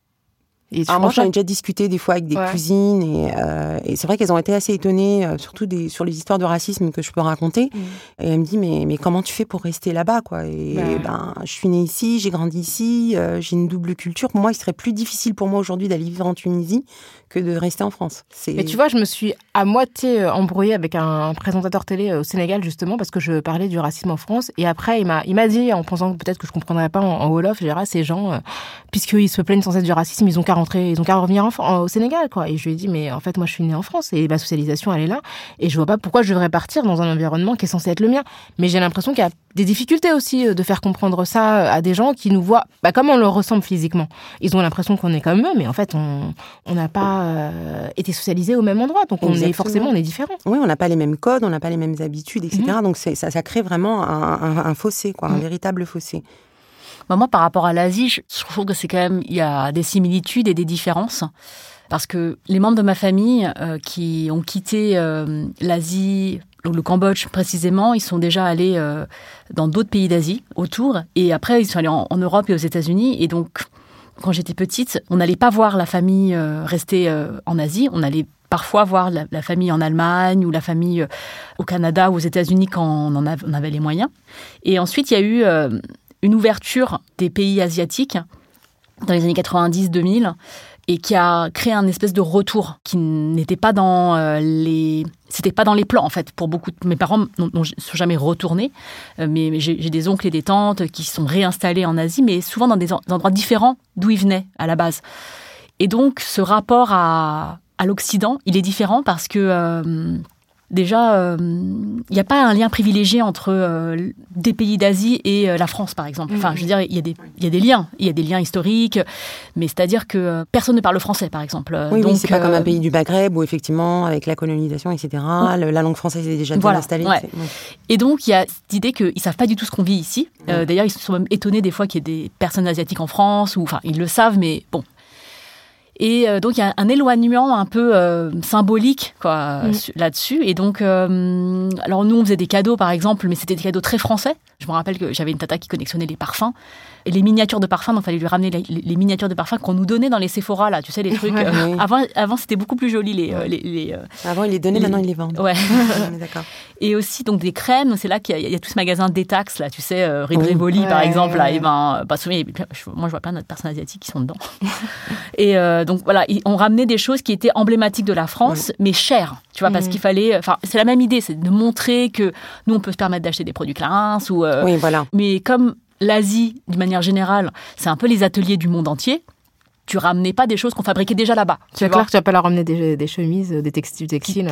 Moi, j'en ai déjà discuté des fois avec des cousines et c'est vrai qu'elles ont été assez étonnées, surtout sur les histoires de racisme que je peux raconter. Et elles me disent mais comment tu fais pour rester là-bas, quoi ? Et je suis née ici, j'ai grandi ici, j'ai une double culture. Pour moi, il serait plus difficile pour moi aujourd'hui d'aller vivre en Tunisie que de rester en France. Mais tu vois, je me suis à moitié embrouillée avec un présentateur télé au Sénégal, justement, parce que je parlais du racisme en France. Et après, il m'a dit, en pensant que peut-être que je comprendrais pas en Wolof, ces gens, puisqu'ils se plaignent sans cesse du racisme, ils ont qu'à revenir au Sénégal, quoi. Et je lui ai dit, mais en fait, moi, je suis née en France et ma socialisation, elle est là. Et je vois pas pourquoi je devrais partir dans un environnement qui est censé être le mien. Mais j'ai l'impression qu'il y a des difficultés aussi de faire comprendre ça à des gens qui nous voient comme on leur ressemble physiquement. Ils ont l'impression qu'on est comme eux, mais en fait, on n'a pas été socialisés au même endroit. Donc, on est différents. Oui, on n'a pas les mêmes codes, on n'a pas les mêmes habitudes, etc. Donc, ça crée vraiment un fossé, quoi, un véritable fossé. Moi, par rapport à l'Asie, je trouve que c'est quand même, il y a des similitudes et des différences. Parce que les membres de ma famille qui ont quitté l'Asie, le Cambodge précisément, ils sont déjà allés dans d'autres pays d'Asie autour. Et après, ils sont allés en Europe et aux États-Unis. Et donc, quand j'étais petite, on n'allait pas voir la famille rester en Asie. On allait parfois voir la famille en Allemagne ou la famille au Canada ou aux États-Unis quand on avait les moyens. Et ensuite, il y a eu une ouverture des pays asiatiques dans les années 90-2000 et qui a créé un espèce de retour qui n'était pas dans c'était pas dans les plans en fait pour beaucoup. Mes parents ne sont jamais retournés, mais j'ai des oncles et des tantes qui sont réinstallés en Asie, mais souvent dans des endroits différents d'où ils venaient à la base. Et donc ce rapport à l'Occident, il est différent parce que déjà, il n'y a pas un lien privilégié entre des pays d'Asie et la France, par exemple. Enfin, je veux dire, il y a des liens historiques, mais c'est-à-dire que personne ne parle français, par exemple. Oui, donc, c'est pas comme un pays du Maghreb où, effectivement, avec la colonisation, etc., la langue française est déjà bien installée. Ouais. Et donc, il y a cette idée qu'ils ne savent pas du tout ce qu'on vit ici. D'ailleurs, ils sont même étonnés des fois qu'il y ait des personnes asiatiques en France, enfin, ils le savent, mais bon. Et donc, il y a un éloignement un peu symbolique là-dessus. Et donc, alors nous, on faisait des cadeaux, par exemple, mais c'était des cadeaux très français. Je me rappelle que j'avais une tata qui collectionnait les parfums. Et les miniatures de parfums, donc il fallait lui ramener les miniatures de parfums qu'on nous donnait dans les Sephora, là, tu sais, les trucs. Oui. Avant, c'était beaucoup plus joli. Avant, ils les donnaient, maintenant, ils les vendent. Ouais. D'accord. Et aussi, donc, des crèmes. C'est là qu'il y a tout ce magasin Detox, là, tu sais, Rivoli, par exemple. Là, et souvent, moi, je vois plein d'autres personnes asiatiques qui sont dedans. Et donc, voilà, on ramenait des choses qui étaient emblématiques de la France, mais chères, tu vois, parce qu'il fallait... Enfin, c'est la même idée, c'est de montrer que nous, on peut se permettre d'acheter des produits Clarins ou... oui, voilà. Mais comme l'Asie, d'une manière générale, c'est un peu les ateliers du monde entier, tu ramenais pas des choses qu'on fabriquait déjà là-bas. C'est clair que tu vas pas leur ramener des chemises, des textiles.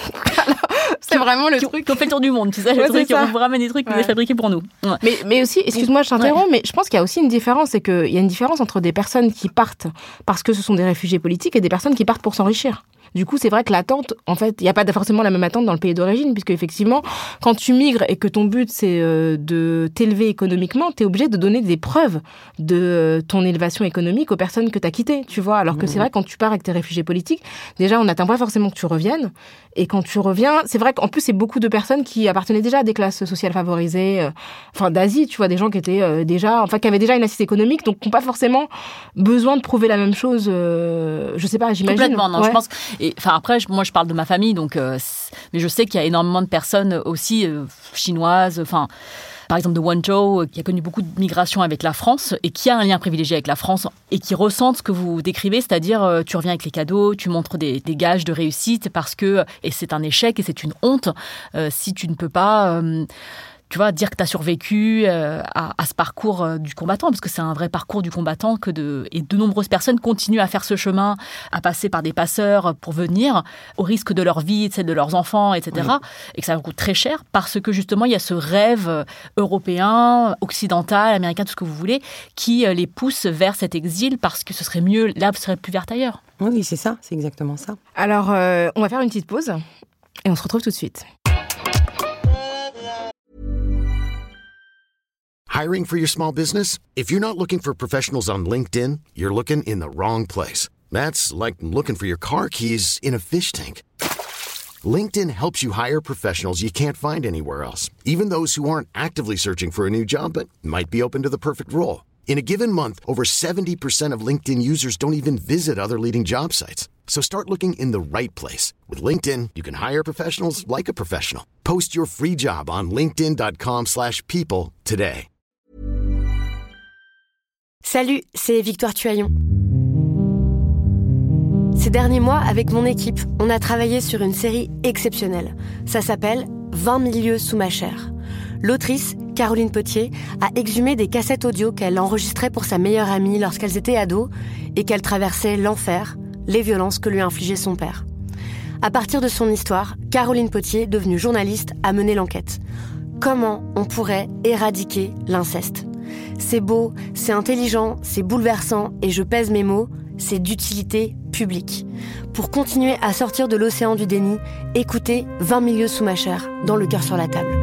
C'est vraiment le truc. Qui ont fait le tour du monde, tu sais, les trucs qui vous ramènent des trucs que vous avez fabriqués pour nous. Ouais. Mais aussi, excuse-moi, je t'interromps, mais je pense qu'il y a aussi une différence, c'est qu'il y a une différence entre des personnes qui partent parce que ce sont des réfugiés politiques et des personnes qui partent pour s'enrichir. Du coup, c'est vrai que l'attente, en fait, il n'y a pas forcément la même attente dans le pays d'origine, puisque effectivement, quand tu migres et que ton but, c'est de t'élever économiquement, tu es obligé de donner des preuves de ton élévation économique aux personnes que tu as quittées, tu vois. Alors que c'est vrai, quand tu pars avec tes réfugiés politiques, déjà, on n'attend pas forcément que tu reviennes. Et quand tu reviens, c'est vrai qu'en plus, c'est beaucoup de personnes qui appartenaient déjà à des classes sociales favorisées, d'Asie, tu vois, des gens qui étaient qui avaient déjà une assise économique, donc qui n'ont pas forcément besoin de prouver la même chose, je sais pas, j'imagine. Complètement, non, je pense... Et, enfin, après, moi, je parle de ma famille, donc, mais je sais qu'il y a énormément de personnes aussi chinoises, enfin, par exemple de Wenzhou, qui a connu beaucoup de migration avec la France et qui a un lien privilégié avec la France et qui ressentent ce que vous décrivez, c'est-à-dire tu reviens avec les cadeaux, tu montres des gages de réussite parce que, et c'est un échec et c'est une honte, si tu ne peux pas... tu vois, dire que tu as survécu à ce parcours du combattant, parce que c'est un vrai parcours du combattant et de nombreuses personnes continuent à faire ce chemin, à passer par des passeurs pour venir, au risque de leur vie, celle de leurs enfants, etc. Oui. Et que ça coûte très cher, parce que justement, il y a ce rêve européen, occidental, américain, tout ce que vous voulez, qui les pousse vers cet exil, parce que ce serait mieux, l'herbe serait plus verte ailleurs. Oui, c'est ça, c'est exactement ça. Alors, on va faire une petite pause, et on se retrouve tout de suite. Hiring for your small business? If you're not looking for professionals on LinkedIn, you're looking in the wrong place. That's like looking for your car keys in a fish tank. LinkedIn helps you hire professionals you can't find anywhere else, even those who aren't actively searching for a new job but might be open to the perfect role. In a given month, over 70% of LinkedIn users don't even visit other leading job sites. So start looking in the right place. With LinkedIn, you can hire professionals like a professional. Post your free job on linkedin.com/people today. Salut, c'est Victoire Tuaillon. Ces derniers mois, avec mon équipe, on a travaillé sur une série exceptionnelle. Ça s'appelle 20 milieux sous ma chair. L'autrice, Caroline Potier, a exhumé des cassettes audio qu'elle enregistrait pour sa meilleure amie lorsqu'elles étaient ados et qu'elle traversait l'enfer, les violences que lui infligeait son père. À partir de son histoire, Caroline Potier, devenue journaliste, a mené l'enquête. Comment on pourrait éradiquer l'inceste ? C'est beau, c'est intelligent, c'est bouleversant et je pèse mes mots, c'est d'utilité publique. Pour continuer à sortir de l'océan du déni, écoutez 20 milieux sous ma chair, dans Le cœur sur la table.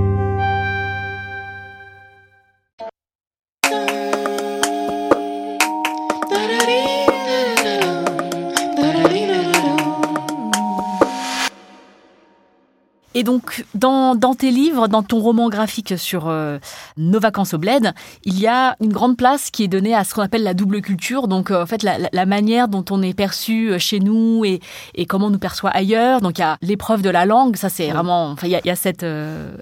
Et donc, dans tes livres, dans ton roman graphique sur nos vacances au bled, il y a une grande place qui est donnée à ce qu'on appelle la double culture. Donc, en fait, la manière dont on est perçu chez nous et comment on nous perçoit ailleurs. Donc, il y a l'épreuve de la langue. Ça, c'est vraiment... Enfin, il y a cette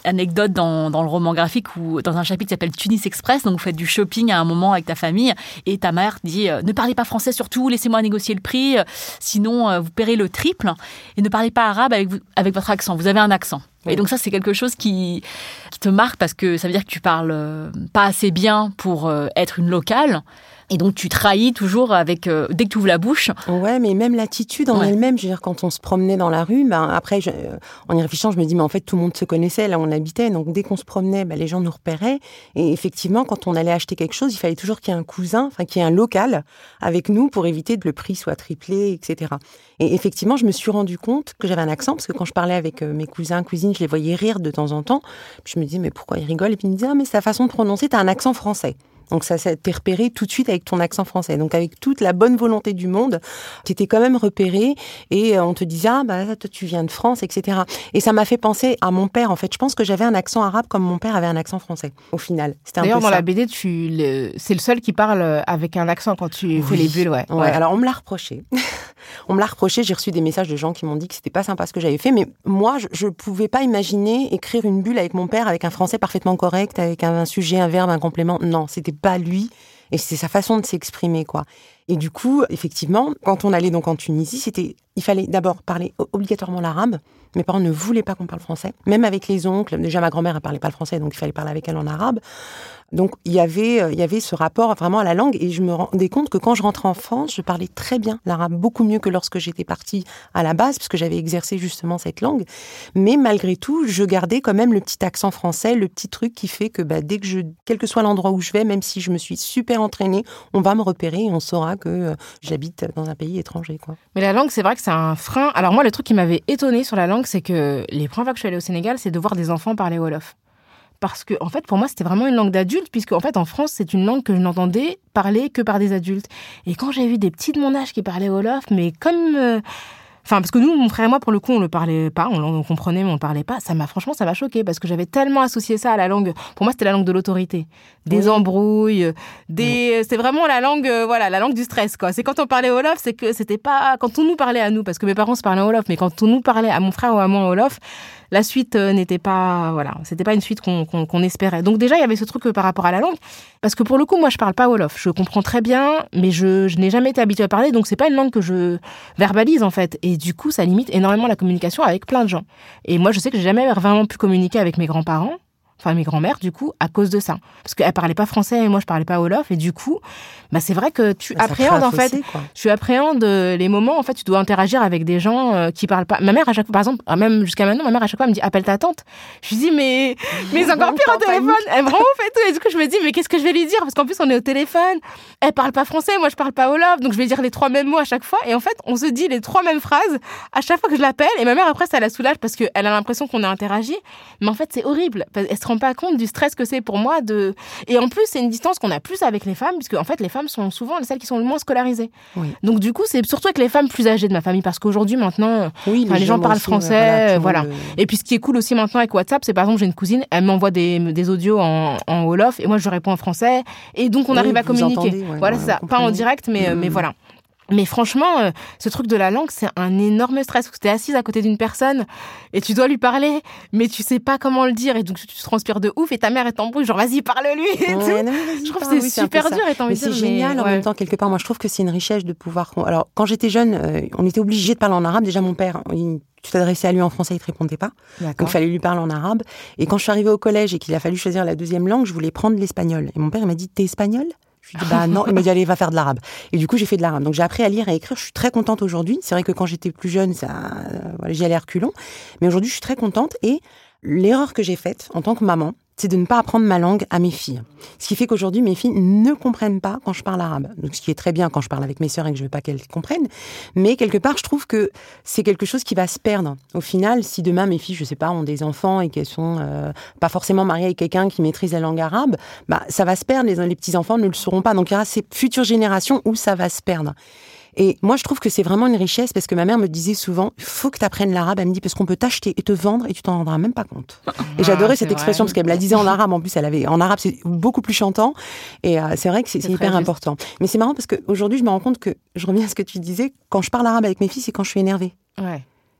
anecdote dans le roman graphique où dans un chapitre qui s'appelle Tunis Express, donc vous faites du shopping à un moment avec ta famille et ta mère dit ne parlez pas français surtout, laissez-moi négocier le prix, sinon vous paierez le triple et ne parlez pas arabe avec votre accent, vous avez un accent. Oui. Et donc ça c'est quelque chose qui te marque parce que ça veut dire que tu parles pas assez bien pour être une locale. Et donc, tu trahis toujours avec dès que tu ouvres la bouche. Ouais, mais même l'attitude en elle-même, je veux dire, quand on se promenait dans la rue, après, en y réfléchissant, je me dis, mais en fait, tout le monde se connaissait, là où on habitait. Donc, dès qu'on se promenait, les gens nous repéraient. Et effectivement, quand on allait acheter quelque chose, il fallait toujours qu'il y ait un cousin, qu'il y ait un local avec nous pour éviter que le prix soit triplé, etc. Et effectivement, je me suis rendu compte que j'avais un accent, parce que quand je parlais avec mes cousins, cousines, je les voyais rire de temps en temps. Puis je me disais, mais pourquoi ils rigolent ? Et puis ils me disaient, mais c'est ta façon de prononcer, t'as un accent français. Donc ça t'es repéré tout de suite avec ton accent français. Donc avec toute la bonne volonté du monde, t'étais quand même repéré et on te disait toi tu viens de France, etc. Et ça m'a fait penser à mon père en fait. Je pense que j'avais un accent arabe comme mon père avait un accent français. Au final, c'était d'ailleurs un peu dans ça. la BD, c'est le seul qui parle avec un accent quand tu fais les bulles, ouais. Alors on me l'a reproché. On me l'a reproché. J'ai reçu des messages de gens qui m'ont dit que c'était pas sympa ce que j'avais fait, mais moi je pouvais pas imaginer écrire une bulle avec mon père avec un français parfaitement correct, avec un sujet, un verbe, un complément. Non, c'était pas lui et c'est sa façon de s'exprimer quoi. Et du coup, effectivement, quand on allait donc en Tunisie, il fallait d'abord parler obligatoirement l'arabe. Mes parents ne voulaient pas qu'on parle français, même avec les oncles. Déjà, ma grand-mère ne parlait pas le français, donc il fallait parler avec elle en arabe. Donc, il y avait ce rapport vraiment à la langue. Et je me rendais compte que quand je rentrais en France, je parlais très bien l'arabe, beaucoup mieux que lorsque j'étais partie à la base, parce que j'avais exercé justement cette langue. Mais malgré tout, je gardais quand même le petit accent français, le petit truc qui fait que quel que soit l'endroit où je vais, même si je me suis super entraînée, on va me repérer et on saura que j'habite dans un pays étranger, quoi. Mais la langue, c'est vrai que c'est un frein. Alors moi, le truc qui m'avait étonnée sur la langue, c'est que les premières fois que je suis allée au Sénégal, c'est de voir des enfants parler wolof. Parce que, en fait, pour moi, c'était vraiment une langue d'adulte, puisque, en fait, en France, c'est une langue que je n'entendais parler que par des adultes. Et quand j'ai vu des petits de mon âge qui parlaient wolof, mais comme... parce que nous, mon frère et moi, pour le coup, on le parlait pas, on comprenait, mais on le parlait pas. Franchement, ça m'a choquée, parce que j'avais tellement associé ça à la langue. Pour moi, c'était la langue de l'autorité. Des embrouilles, c'est vraiment la langue, la langue du stress, quoi. C'est quand on parlait wolof, c'est que c'était pas, quand on nous parlait à nous, parce que mes parents se parlaient en wolof, mais quand on nous parlait à mon frère ou à moi en wolof, la suite n'était pas, c'était pas une suite qu'on espérait. Donc déjà, il y avait ce truc par rapport à la langue, parce que pour le coup, moi, je parle pas wolof. Je comprends très bien, mais je n'ai jamais été habituée à parler, donc c'est pas une langue que je verbalise, en fait. Et du coup, ça limite énormément la communication avec plein de gens. Et moi, je sais que j'ai jamais vraiment pu communiquer avec mes grands-parents, mes grands-mères, du coup, à cause de ça. Parce qu'elles parlaient pas français et moi, je parlais pas wolof. Et du coup, c'est vrai que tu appréhendes, en fait. Tu appréhendes les moments, en fait, tu dois interagir avec des gens qui parlent pas. Ma mère, à chaque fois, par exemple, même jusqu'à maintenant, ma mère, à chaque fois, elle me dit, appelle ta tante. Je lui dis, mais c'est encore pire au téléphone. Elle me rend ouf et tout. Et du coup, je me dis, mais qu'est-ce que je vais lui dire? Parce qu'en plus, on est au téléphone. Elle parle pas français, moi, je parle pas wolof. Donc, je vais dire les 3 mêmes mots à chaque fois. Et en fait, on se dit les 3 mêmes phrases à chaque fois que je l'appelle. Et ma mère, après, ça la soulage parce qu'elle a l'impression qu'on a interagi. Mais en fait, c'est horrible. Elle se rend pas compte du stress que c'est pour moi et en plus c'est une distance qu'on a plus avec les femmes puisque en fait les femmes sont souvent celles qui sont le moins scolarisées. Oui. Donc du coup c'est surtout avec les femmes plus âgées de ma famille parce qu'aujourd'hui maintenant les gens parlent français, Et puis ce qui est cool aussi maintenant avec WhatsApp, c'est par exemple j'ai une cousine, elle m'envoie des audios en wolof et moi je réponds en français et donc on arrive à communiquer. C'est ça, pas en direct mais voilà. Mais franchement, ce truc de la langue, c'est un énorme stress. Tu es assise à côté d'une personne et tu dois lui parler, mais tu sais pas comment le dire et donc tu transpires de ouf et ta mère est en bruit, genre vas-y parle-lui et tout. Je trouve que c'est super dur et t'as envie de dire. C'est génial en même temps quelque part. Moi, je trouve que c'est une richesse de pouvoir. Alors, quand j'étais jeune, on était obligé de parler en arabe. Déjà, mon père, tu t'adressais à lui en français, il te répondait pas. D'accord. Donc, il fallait lui parler en arabe. Et quand je suis arrivée au collège et qu'il a fallu choisir la deuxième langue, je voulais prendre l'espagnol. Et mon père, il m'a dit, t'es espagnol ? Je lui ai dit, non. Il m'a dit, allez, va faire de l'arabe. Et du coup, j'ai fait de l'arabe. Donc, j'ai appris à lire et à écrire. Je suis très contente aujourd'hui. C'est vrai que quand j'étais plus jeune, j'y allais à reculons. Mais aujourd'hui, je suis très contente. Et l'erreur que j'ai faite en tant que maman, c'est de ne pas apprendre ma langue à mes filles. Ce qui fait qu'aujourd'hui, mes filles ne comprennent pas quand je parle arabe. Donc, ce qui est très bien quand je parle avec mes sœurs et que je veux pas qu'elles comprennent. Mais quelque part, je trouve que c'est quelque chose qui va se perdre. Au final, si demain, mes filles, je sais pas, ont des enfants et qu'elles sont pas forcément mariées avec quelqu'un qui maîtrise la langue arabe, ça va se perdre. Les petits-enfants ne le sauront pas. Donc, il y aura ces futures générations où ça va se perdre. Et moi, je trouve que c'est vraiment une richesse parce que ma mère me disait souvent, il faut que tu apprennes l'arabe. Elle me dit, parce qu'on peut t'acheter et te vendre et tu t'en rendras même pas compte. Et j'adorais cette expression parce qu'elle me la disait en arabe. En plus, en arabe, c'est beaucoup plus chantant. Et c'est vrai que c'est hyper important. Mais c'est marrant parce qu'aujourd'hui, je me rends compte que, je reviens à ce que tu disais, quand je parle arabe avec mes filles, c'est quand je suis énervée. Ouais.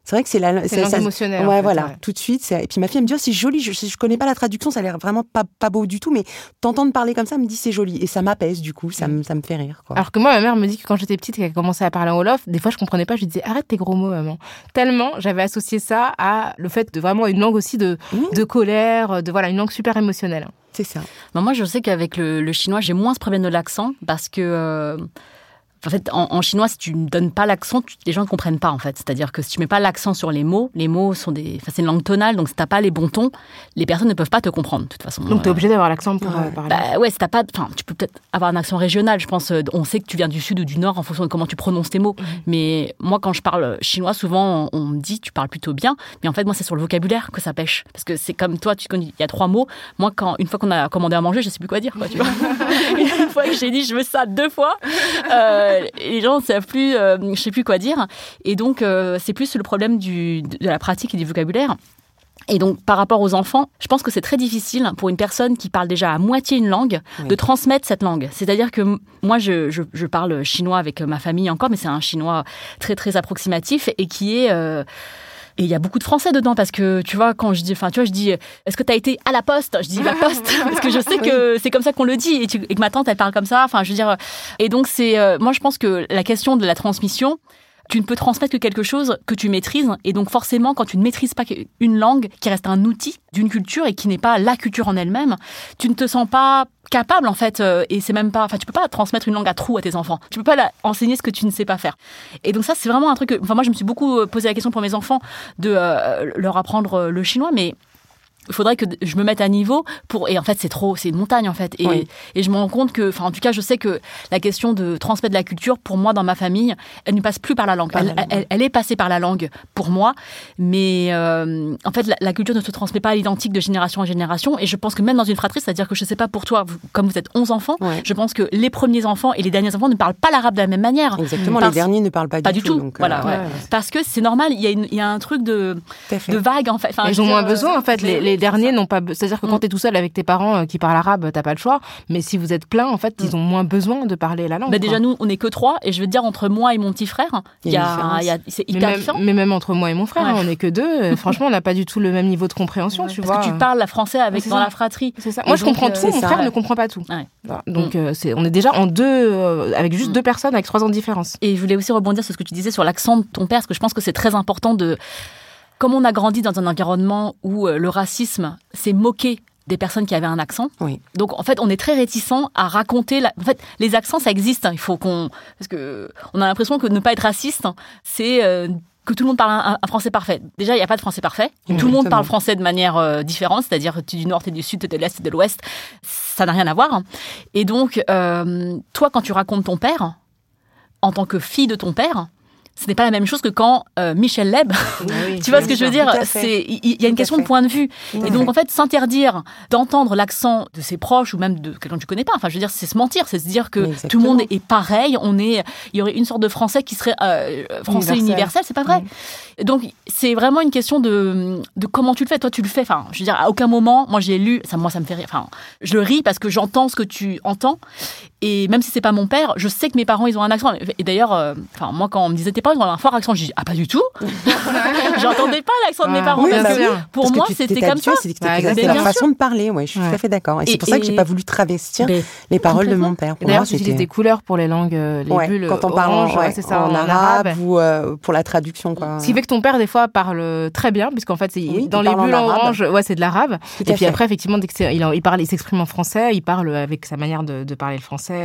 C'est vrai que c'est la langue émotionnelle. Ouais, en fait, voilà, ouais. tout de suite. Et puis ma fille elle me dit, oh, c'est joli. Je connais pas la traduction, ça a l'air vraiment pas beau du tout, mais t'entendre parler comme ça, elle me dit c'est joli. Et ça m'apaise, du coup, ça me fait rire, quoi. Alors que moi, ma mère me dit que quand j'étais petite, qu'elle commençait à parler en Wolof, des fois, je comprenais pas. Je lui disais, arrête tes gros mots, maman. Tellement j'avais associé ça à le fait de vraiment une langue aussi de colère, une langue super émotionnelle. C'est ça. Moi, je sais qu'avec le chinois, j'ai moins ce problème de l'accent parce que... En fait, en chinois, si tu ne donnes pas l'accent, les gens ne comprennent pas, en fait. C'est-à-dire que si tu ne mets pas l'accent sur les mots sont c'est une langue tonale, donc si tu n'as pas les bons tons, les personnes ne peuvent pas te comprendre, de toute façon. Donc, tu es obligé d'avoir l'accent pour parler. Si t'as pas... Enfin, tu peux peut-être avoir un accent régional, je pense. On sait que tu viens du sud ou du nord en fonction de comment tu prononces tes mots. Mais moi, quand je parle chinois, souvent, on me dit, tu parles plutôt bien. Mais en fait, moi, c'est sur le vocabulaire que ça pêche. Parce que c'est comme toi, tu connais, il y a 3 mots. Moi, une fois qu'on a commandé à manger, je ne sais plus quoi dire, quoi, tu vois. Une fois que j'ai dit, je veux ça 2 fois, les gens ne savent plus, je sais plus quoi dire. Et donc, c'est plus le problème de la pratique et du vocabulaire. Et donc, par rapport aux enfants, je pense que c'est très difficile pour une personne qui parle déjà à moitié une langue de transmettre cette langue. C'est-à-dire que moi, je parle chinois avec ma famille encore, mais c'est un chinois très, très approximatif et qui est... Et il y a beaucoup de français dedans parce que, tu vois, quand je dis, je dis, est-ce que t'as été à la poste? Je dis la poste parce que je sais que c'est comme ça qu'on le dit et que ma tante, elle parle comme ça. Enfin, je veux dire, et donc moi, je pense que la question de la transmission, tu ne peux transmettre que quelque chose que tu maîtrises. Et donc, forcément, quand tu ne maîtrises pas une langue qui reste un outil d'une culture et qui n'est pas la culture en elle-même, tu ne te sens pas capable, en fait, et c'est même pas... Enfin, tu peux pas transmettre une langue à trous à tes enfants. Tu peux pas enseigner ce que tu ne sais pas faire. Et donc ça, c'est vraiment un truc... moi, je me suis beaucoup posé la question pour mes enfants de leur apprendre le chinois, mais... Il faudrait que je me mette à niveau et en fait c'est une montagne en fait et je me rends compte que en tout cas je sais que la question de transmettre de la culture pour moi dans ma famille elle ne passe plus par la langue, elle est passée par la langue pour moi, mais en fait la culture ne se transmet pas à l'identique de génération en génération et je pense que même dans une fratrie, c'est-à-dire que je sais pas pour toi, comme vous êtes 11 enfants, je pense que les premiers enfants et les derniers enfants ne parlent pas l'arabe de la même manière. Exactement, les derniers ne parlent pas du tout. Donc, parce que c'est normal, il y a un truc de vague en fait. Ils ont moins besoin en fait, les derniers n'ont pas... C'est-à-dire que quand tu es tout seul avec tes parents qui parlent arabe, t'as pas le choix. Mais si vous êtes plein, en fait, ils ont moins besoin de parler la langue. Bah déjà, nous, on n'est que 3. Et je veux te dire, entre moi et mon petit frère, c'est hyper différent. Mais même entre moi et mon frère, on n'est que 2. Franchement, on n'a pas du tout le même niveau de compréhension, tu vois. Parce que tu parles français dans la fratrie. C'est ça. Moi, je comprends tout. Mon frère ne comprend pas tout. Voilà. Donc, on est déjà en 2, avec juste 2 personnes avec 3 ans de différence. Et je voulais aussi rebondir sur ce que tu disais sur l'accent de ton père, parce que je pense que c'est très important de... Comme on a grandi dans un environnement où le racisme s'est moqué des personnes qui avaient un accent. Donc, en fait, on est très réticents à raconter... En fait, les accents, ça existe. Il faut parce que on a l'impression que ne pas être raciste, c'est... que tout le monde parle un français parfait. Déjà, il n'y a pas de français parfait. Tout le monde parle français de manière différente, c'est-à-dire tu es du nord, tu es du sud, tu es de l'est, tu es de l'ouest. Ça n'a rien à voir. Et donc, toi, quand tu racontes ton père, en tant que fille de ton père... Ce n'est pas la même chose que quand Michel Leb, tu vois ce que je veux dire, il y a une question de point de vue. Et donc, en fait, s'interdire d'entendre l'accent de ses proches ou même de quelqu'un que tu connais pas, enfin, je veux dire, c'est se mentir, c'est se dire que tout le monde est pareil, il y aurait une sorte de français qui serait français universel, c'est pas vrai. Donc, c'est vraiment une question de comment tu le fais. Toi, tu le fais, enfin, je veux dire, à aucun moment, moi, j'ai lu, ça me fait rire, enfin, je ris parce que j'entends ce que tu entends. Et même si c'est pas mon père, je sais que mes parents, ils ont un accent. Et d'ailleurs, moi, quand on me disait tes parents, ils ont un fort accent, je dis pas du tout. J'entendais pas l'accent de mes parents. Pour moi, c'était comme ça. C'était leur façon de parler, je suis tout à fait d'accord. Et c'est pour ça que j'ai pas voulu travestir les paroles de mon père. D'ailleurs, tu utilises des couleurs pour les langues, les bulles quand on parle en arabe ou pour la traduction. Ce qui fait que ton père, des fois, parle très bien, puisqu'en fait, dans les bulles en orange, c'est de l'arabe. Et puis après, effectivement, dès qu'il s'exprime en français, il parle avec sa manière de parler le français.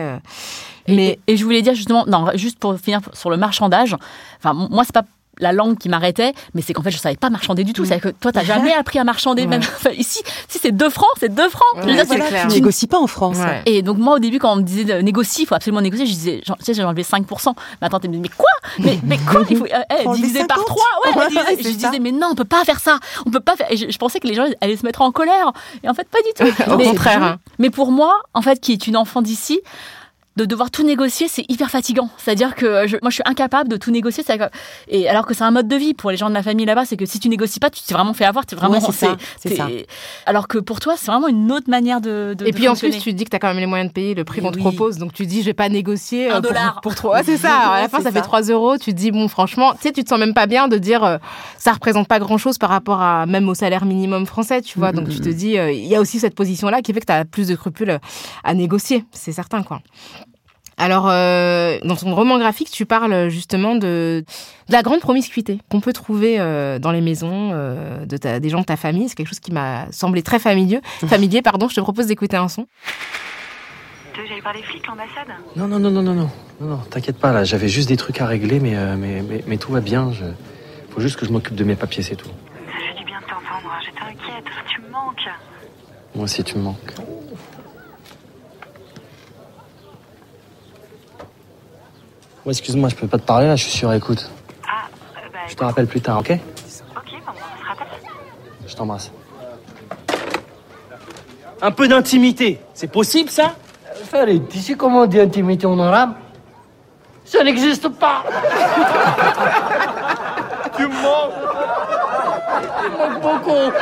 Et je voulais dire justement, juste pour finir sur le marchandage, enfin, moi, c'est pas la langue qui m'arrêtait, mais c'est qu'en fait, je savais pas marchander du tout. C'est-à-dire que toi, t'as jamais appris à marchander. Même ici, si c'est 2 francs, c'est 2 francs. Tu négocies pas en France. Et donc, moi, au début, quand on me disait négocie, il faut absolument négocier, je disais, j'ai enlevé 5%. Ma tante, elle me dit, mais quoi? Mais quoi? Il faut diviser par 3. Je disais, mais non, on peut pas faire ça. On peut pas faire. Et je pensais que les gens allaient se mettre en colère. Et en fait, pas du tout. Au contraire. Mais pour moi, en fait, qui est une enfant d'ici, de devoir tout négocier, c'est hyper fatigant. C'est-à-dire que moi, je suis incapable de tout négocier. Et alors que c'est un mode de vie pour les gens de ma famille là-bas, c'est que si tu négocies pas, tu t'es vraiment fait avoir. C'est ça. Alors que pour toi, c'est vraiment une autre manière de Et puis en fonctionner. plus, tu te dis que tu as quand même les moyens de payer le prix qu'on te propose. Donc tu te dis, je vais pas négocier $1 pour toi. C'est ça. À la fin, ça fait 3 €. Tu te dis, bon, franchement, tu sais, tu te sens même pas bien de dire, ça représente pas grand-chose par rapport même au salaire minimum français, tu vois. Donc tu te dis, il y a aussi cette position-là qui fait que tu as plus de scrupules à négocier. C'est certain, quoi. Alors, dans ton roman graphique, tu parles justement de la grande promiscuité qu'on peut trouver dans les maisons des gens de ta famille. C'est quelque chose qui m'a semblé très familier. Je te propose d'écouter un son. J'allais voir les flics, l'ambassade ? Non, t'inquiète pas, là, j'avais juste des trucs à régler, mais tout va bien. Faut juste que je m'occupe de mes papiers, c'est tout. Ça fait du bien de t'entendre, j'étais inquiète, tu me manques. Moi aussi, tu me manques. Ouais, excuse-moi, je peux pas te parler là, je suis sur écoute. Je te rappelle plus tard, ok ? Ok, on se rappelle. Je t'embrasse. Un peu d'intimité, c'est possible ça ? Allez, tu sais comment on dit intimité en arabe ? Ça n'existe pas. Tu me manques. Tu me manques beaucoup.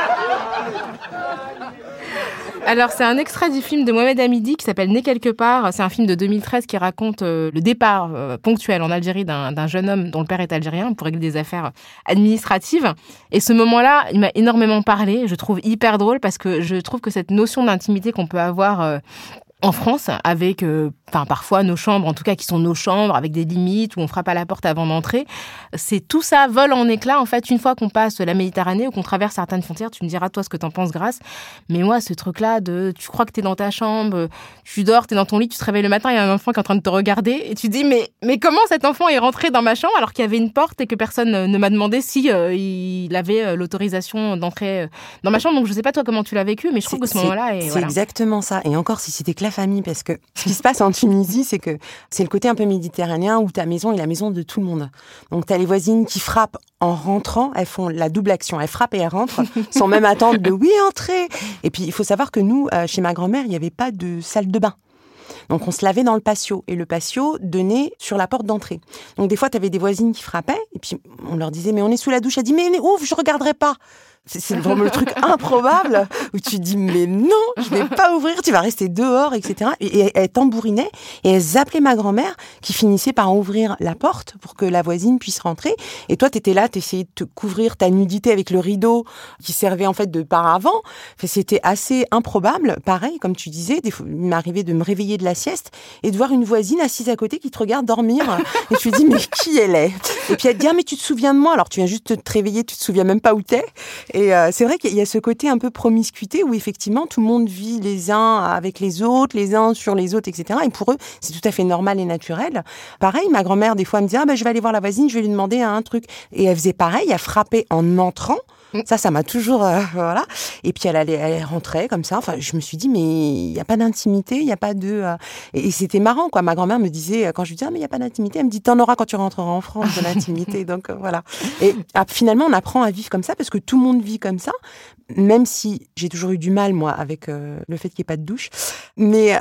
Alors, c'est un extrait du film de Mohamed Hamidi qui s'appelle Né quelque part. C'est un film de 2013 qui raconte le départ ponctuel en Algérie d'un jeune homme dont le père est algérien pour régler des affaires administratives. Et ce moment-là, il m'a énormément parlé. Je trouve hyper drôle parce que je trouve que cette notion d'intimité qu'on peut avoir en France, avec parfois nos chambres, en tout cas qui sont nos chambres, avec des limites où on frappe à la porte avant d'entrer, c'est tout ça vole en éclats. En fait, une fois qu'on passe la Méditerranée ou qu'on traverse certaines frontières, tu me diras toi ce que t'en penses, Grâce. Mais moi, ce truc-là tu crois que t'es dans ta chambre, tu dors, t'es dans ton lit, tu te réveilles le matin, il y a un enfant qui est en train de te regarder et tu te dis mais comment cet enfant est rentré dans ma chambre alors qu'il y avait une porte et que personne ne m'a demandé si il avait l'autorisation d'entrer dans ma chambre. Donc je sais pas toi comment tu l'as vécu, mais je trouve que ce moment-là c'est exactement ça. Et encore si c'était que la famille, parce que ce qui se passe en Tunisie, c'est que c'est le côté un peu méditerranéen où ta maison est la maison de tout le monde. Donc t'as les voisines qui frappent en rentrant, elles font la double action, elles frappent et elles rentrent sans même attendre de oui, entrez. Et puis il faut savoir que nous, chez ma grand-mère, il n'y avait pas de salle de bain. Donc on se lavait dans le patio et le patio donnait sur la porte d'entrée. Donc des fois t'avais des voisines qui frappaient et puis on leur disait mais on est sous la douche. Elle dit mais ouf, je regarderai pas. C'est vraiment le truc improbable où tu te dis mais non, je vais pas ouvrir, tu vas rester dehors, etc. Et elles tambourinaient et elles appelaient ma grand-mère qui finissait par ouvrir la porte pour que la voisine puisse rentrer. Et toi, t'étais là, t'essayais de te couvrir ta nudité avec le rideau qui servait en fait de paravent. Enfin, c'était assez improbable. Pareil, comme tu disais, des fois, il m'arrivait de me réveiller de la sieste et de voir une voisine assise à côté qui te regarde dormir. Et tu te dis mais qui elle est ? Et puis elle te dit ah mais tu te souviens de moi ? Alors tu viens juste de te réveiller, tu te souviens même pas où t'es. Et c'est vrai qu'il y a ce côté un peu promiscuité où effectivement tout le monde vit les uns avec les autres, les uns sur les autres, etc. Et pour eux, c'est tout à fait normal et naturel. Pareil, ma grand-mère, des fois, elle me disait « Ah ben, je vais aller voir la voisine, je vais lui demander un truc. » Et elle faisait pareil, elle frappait en entrant. Ça m'a toujours... voilà. Et puis, elle rentrait comme ça. Enfin, je me suis dit, mais il n'y a pas d'intimité, il n'y a pas de... Et c'était marrant, quoi. Ma grand-mère me disait, quand je lui disais, ah, mais il n'y a pas d'intimité, elle me dit, t'en auras quand tu rentreras en France, de l'intimité. Donc, voilà. Et finalement, on apprend à vivre comme ça parce que tout le monde vit comme ça, même si j'ai toujours eu du mal, moi, avec le fait qu'il n'y ait pas de douche. Mais...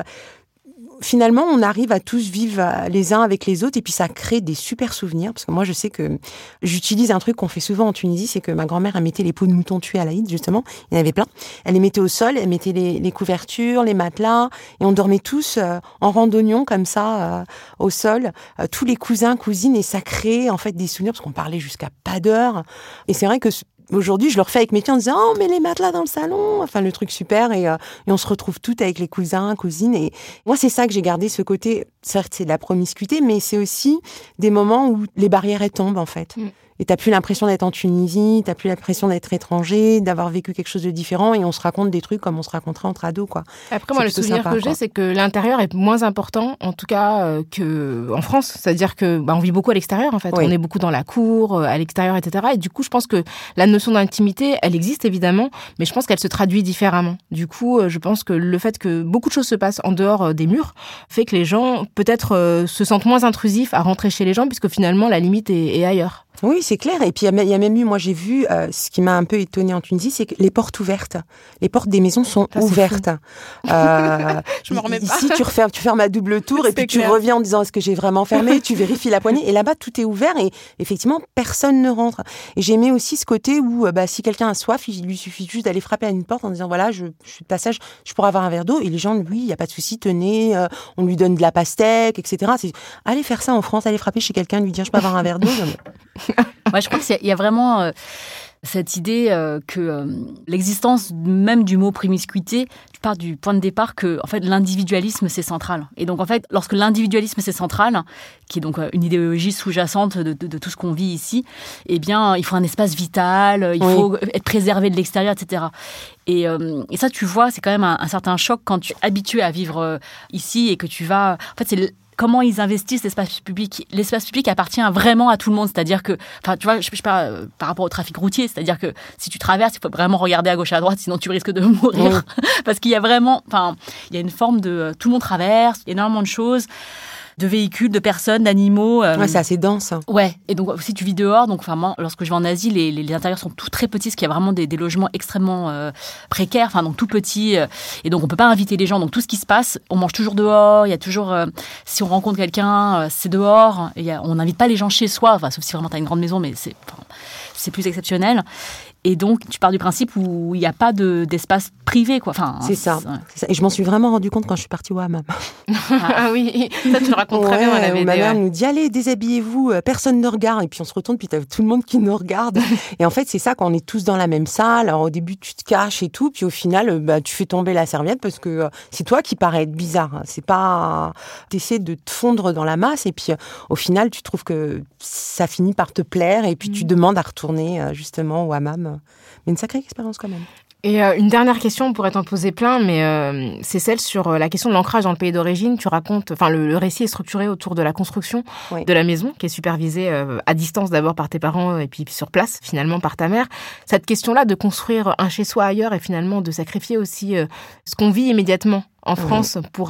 finalement, on arrive à tous vivre les uns avec les autres et puis ça crée des super souvenirs. Parce que moi, je sais que j'utilise un truc qu'on fait souvent en Tunisie, c'est que ma grand-mère, elle mettait les peaux de mouton tués à l'Aïd, justement. Il y en avait plein. Elle les mettait au sol, elle mettait les couvertures, les matelas et on dormait tous en randonnion comme ça, au sol. Tous les cousins, cousines et ça crée en fait des souvenirs parce qu'on parlait jusqu'à pas d'heure. Et c'est vrai que aujourd'hui, je le refais avec mes filles en disant « Oh, mais les matelas dans le salon !» Enfin, le truc super. Et on se retrouve toutes avec les cousins, cousines. Et moi, c'est ça que j'ai gardé, ce côté. Certes, c'est de la promiscuité, mais c'est aussi des moments où les barrières, elles tombent, en fait. Et t'as plus l'impression d'être en Tunisie, t'as plus l'impression d'être étranger, d'avoir vécu quelque chose de différent et on se raconte des trucs comme on se raconterait entre ados, quoi. Après, moi, le souvenir que j'ai, c'est que l'intérieur est moins important, en tout cas, qu'en France. C'est-à-dire que, on vit beaucoup à l'extérieur, en fait. Oui. On est beaucoup dans la cour, à l'extérieur, etc. Et du coup, je pense que la notion d'intimité, elle existe évidemment, mais je pense qu'elle se traduit différemment. Du coup, je pense que le fait que beaucoup de choses se passent en dehors des murs fait que les gens, peut-être, se sentent moins intrusifs à rentrer chez les gens puisque finalement, la limite est ailleurs. Oui, c'est clair. Et puis, il y a même eu, moi j'ai vu, ce qui m'a un peu étonnée en Tunisie, c'est que les portes ouvertes. Les portes des maisons sont ouvertes. Je me remets pas. Ici, tu fermes à double tour et puis tu reviens en disant est-ce que j'ai vraiment fermé, tu vérifies la poignée. Et là-bas, tout est ouvert et effectivement, personne ne rentre. Et j'ai aimé aussi ce côté où si quelqu'un a soif, il lui suffit juste d'aller frapper à une porte en disant voilà, je suis de passage, je pourrais avoir un verre d'eau. Et les gens, oui, il n'y a pas de souci, tenez, on lui donne de la pastèque, etc. Allez faire ça en France, allez frapper chez quelqu'un, lui dire je peux avoir un verre d'eau. Moi, je crois qu'il y a vraiment cette idée que l'existence même du mot promiscuité, tu pars du point de départ que en fait, l'individualisme, c'est central. Et donc, en fait, lorsque l'individualisme, c'est central, qui est donc une idéologie sous-jacente de tout ce qu'on vit ici, eh bien, il faut un espace vital, il faut être préservé de l'extérieur, etc. Et ça, tu vois, c'est quand même un certain choc quand tu es habitué à vivre ici et que tu vas... En fait, c'est comment ils investissent l'espace public. L'espace public appartient vraiment à tout le monde. C'est-à-dire que, enfin, tu vois, je sais pas, par rapport au trafic routier, c'est-à-dire que si tu traverses, il faut vraiment regarder à gauche et à droite, sinon tu risques de mourir. Parce qu'il y a vraiment, enfin, il y a une forme de, tout le monde traverse, il y a énormément de choses, de véhicules, de personnes, d'animaux. Ouais, c'est assez dense. Ouais, et donc si tu vis dehors, donc enfin moi, lorsque je vais en Asie, les intérieurs sont tout très petits, parce qu'il y a vraiment des logements extrêmement précaires, enfin donc tout petits, et donc on peut pas inviter les gens. Donc tout ce qui se passe, on mange toujours dehors. Il y a toujours, si on rencontre quelqu'un, c'est dehors. On n'invite pas les gens chez soi, enfin sauf si vraiment t'as une grande maison, mais c'est plus exceptionnel. Et donc, tu pars du principe où il n'y a pas d'espace privé, quoi. Enfin, c'est ça. Et je m'en suis vraiment rendu compte quand je suis partie au hammam. Ah oui, ça tu le racontes très bien dans la vidéo. Ma mère nous dit, allez, déshabillez-vous, personne ne regarde. Et puis on se retourne, puis t'as tout le monde qui nous regarde. Et en fait, c'est ça, quand on est tous dans la même salle. Alors au début, tu te caches et tout. Puis au final, tu fais tomber la serviette parce que c'est toi qui paraît être bizarre. C'est pas... T'essaies de te fondre dans la masse. Et puis au final, tu trouves que ça finit par te plaire. Et puis tu demandes à retourner justement au hammam. Mais une sacrée expérience quand même. Et une dernière question, on pourrait t'en poser plein, mais c'est celle sur la question de l'ancrage dans le pays d'origine. Tu racontes, enfin le récit est structuré autour de la construction de la maison, qui est supervisée à distance d'abord par tes parents et puis sur place finalement par ta mère. Cette question-là de construire un chez-soi ailleurs et finalement de sacrifier aussi ce qu'on vit immédiatement en France pour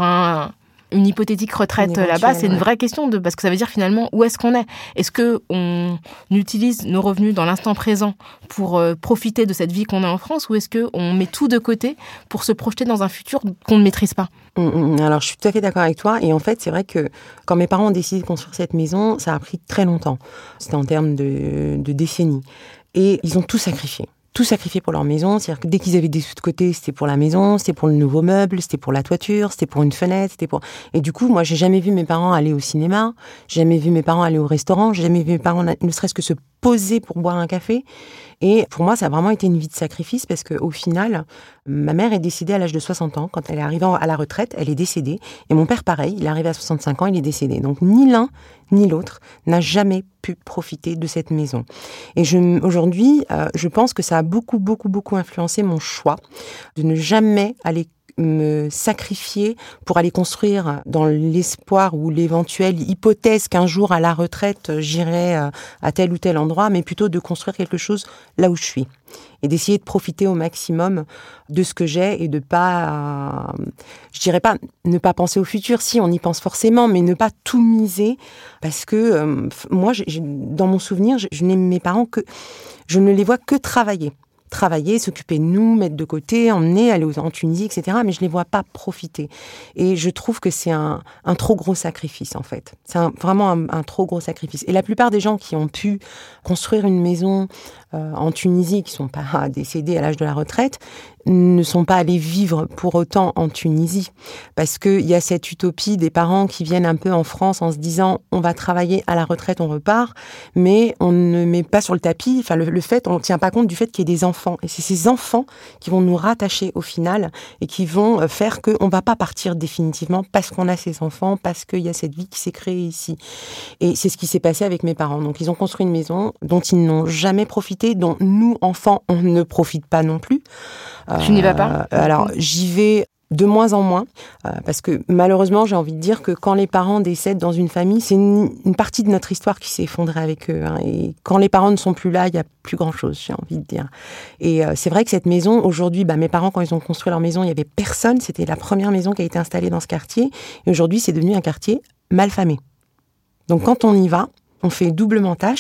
une hypothétique retraite là-bas, c'est une vraie question parce que ça veut dire finalement où est-ce qu'on est. Est-ce que on utilise nos revenus dans l'instant présent pour profiter de cette vie qu'on a en France, ou est-ce que on met tout de côté pour se projeter dans un futur qu'on ne maîtrise pas? Alors je suis tout à fait d'accord avec toi, et en fait c'est vrai que quand mes parents ont décidé de construire cette maison, ça a pris très longtemps. C'était en termes de décennies, et ils ont tout sacrifié. Tout sacrifié pour leur maison, c'est-à-dire que dès qu'ils avaient des sous de côté, c'était pour la maison, c'était pour le nouveau meuble, c'était pour la toiture, c'était pour une fenêtre, c'était pour... Et du coup, moi, j'ai jamais vu mes parents aller au cinéma, j'ai jamais vu mes parents aller au restaurant, j'ai jamais vu mes parents ne serait-ce que se poser pour boire un café. Et pour moi, ça a vraiment été une vie de sacrifice parce qu'au final, ma mère est décédée à l'âge de 60 ans. Quand elle est arrivée à la retraite, elle est décédée. Et mon père, pareil, il est arrivé à 65 ans, il est décédé. Donc ni l'un ni l'autre n'a jamais pu profiter de cette maison. Et aujourd'hui, je pense que ça a beaucoup, beaucoup, beaucoup influencé mon choix de ne jamais aller me sacrifier pour aller construire dans l'espoir ou l'éventuelle hypothèse qu'un jour à la retraite j'irai à tel ou tel endroit, mais plutôt de construire quelque chose là où je suis et d'essayer de profiter au maximum de ce que j'ai et de pas, je dirais pas ne pas penser au futur, si on y pense forcément, mais ne pas tout miser parce que moi dans mon souvenir je n'aime mes parents que je ne les vois que travailler, s'occuper de nous, mettre de côté, emmener, aller en Tunisie, etc. Mais je les vois pas profiter. Et je trouve que c'est un trop gros sacrifice, en fait. C'est vraiment un trop gros sacrifice. Et la plupart des gens qui ont pu construire une maison en Tunisie, qui sont pas décédés à l'âge de la retraite, ne sont pas allés vivre pour autant en Tunisie. Parce qu'il y a cette utopie des parents qui viennent un peu en France en se disant on va travailler à la retraite, on repart, mais on ne met pas sur le tapis, enfin le fait, on ne tient pas compte du fait qu'il y ait des enfants. Et c'est ces enfants qui vont nous rattacher au final et qui vont faire qu'on ne va pas partir définitivement parce qu'on a ces enfants, parce qu'il y a cette vie qui s'est créée ici. Et c'est ce qui s'est passé avec mes parents. Donc ils ont construit une maison dont ils n'ont jamais profité, dont nous, enfants, on ne profite pas non plus. Tu n'y vas pas ? Alors, j'y vais de moins en moins, parce que malheureusement, j'ai envie de dire que quand les parents décèdent dans une famille, c'est une partie de notre histoire qui s'est effondrée avec eux. Hein, et quand les parents ne sont plus là, il n'y a plus grand-chose, j'ai envie de dire. Et c'est vrai que cette maison, aujourd'hui, mes parents, quand ils ont construit leur maison, il n'y avait personne. C'était la première maison qui a été installée dans ce quartier. Et aujourd'hui, c'est devenu un quartier malfamé. Donc, quand on y va, on fait doublement tâche.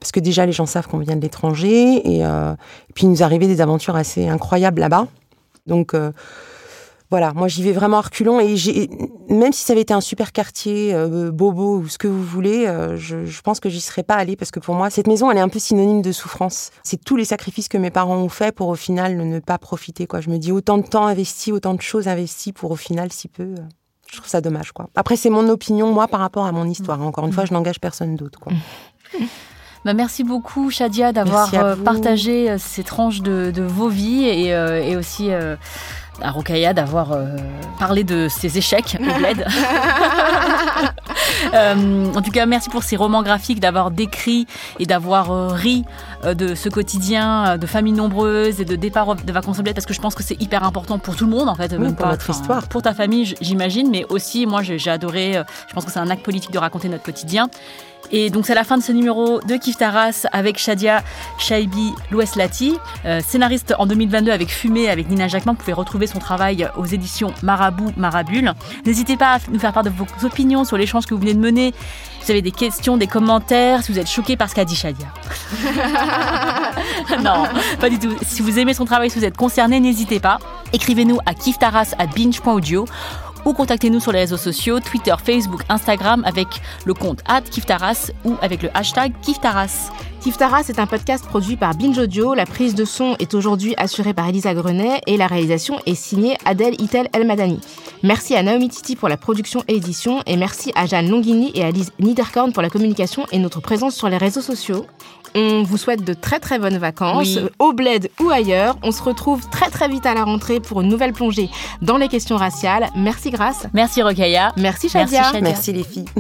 parce que déjà les gens savent qu'on vient de l'étranger, et puis il nous arrivait des aventures assez incroyables là-bas. Donc voilà, moi j'y vais vraiment à reculons, et même si ça avait été un super quartier, bobo ou ce que vous voulez, je pense que j'y serais pas allée, parce que pour moi cette maison elle est un peu synonyme de souffrance. C'est tous les sacrifices que mes parents ont fait pour au final ne pas profiter, quoi. Je me dis autant de temps investi, autant de choses investies pour au final si peu. Je trouve ça dommage, quoi. Après c'est mon opinion moi par rapport à mon histoire. Encore une fois, je n'engage personne d'autre, quoi. Merci beaucoup Shadia d'avoir partagé ces tranches de vos vies, et aussi à Rokhaya d'avoir parlé de ses échecs au bled. En tout cas, merci pour ces romans graphiques, d'avoir décrit et d'avoir ri de ce quotidien de familles nombreuses et de départ de vacances au bled, parce que je pense que c'est hyper important pour tout le monde, en fait. Oui, même pour notre histoire. Pour ta famille, j'imagine, mais aussi, moi, j'ai adoré. Je pense que c'est un acte politique de raconter notre quotidien. Et donc c'est la fin de ce numéro de Kif Taras avec Shadia Chaibi Loueslati, scénariste en 2022 avec Fumée, avec Nina Jacquemin. Vous pouvez retrouver son travail aux éditions Marabout Marabule. N'hésitez pas à nous faire part de vos opinions sur l'échange que vous venez de mener. Si vous avez des questions, des commentaires, si vous êtes choqués par ce qu'a dit Shadia. Non, pas du tout. Si vous aimez son travail, si vous êtes concerné, n'hésitez pas. Écrivez-nous à kiftaras@binge.audio ou contactez-nous sur les réseaux sociaux, Twitter, Facebook, Instagram, avec le compte @kiftaras ou avec le hashtag Kiftaras. Kif Taras est un podcast produit par Binge Audio. La prise de son est aujourd'hui assurée par Elisa Grenet et la réalisation est signée Adèle Itel El Madani. Merci à Naomi Titi pour la production et l'édition, et merci à Jeanne Longhini et à Lise Niederkorn pour la communication et notre présence sur les réseaux sociaux. On vous souhaite de très très bonnes vacances, au bled ou ailleurs. On se retrouve très très vite à la rentrée pour une nouvelle plongée dans les questions raciales. Merci Grace. Merci Rokhaya. Merci Shadia. Merci les filles.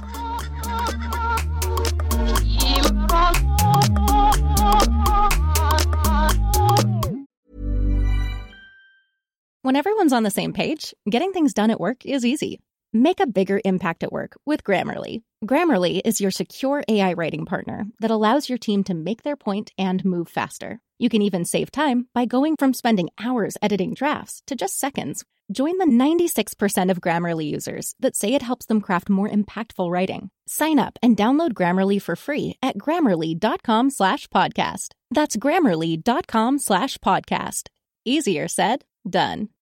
When everyone's on the same page, getting things done at work is easy. Make a bigger impact at work with Grammarly. Grammarly is your secure AI writing partner that allows your team to make their point and move faster. You can even save time by going from spending hours editing drafts to just seconds. Join the 96% of Grammarly users that say it helps them craft more impactful writing. Sign up and download Grammarly for free at Grammarly.com/podcast. That's Grammarly.com/podcast. Easier said, done.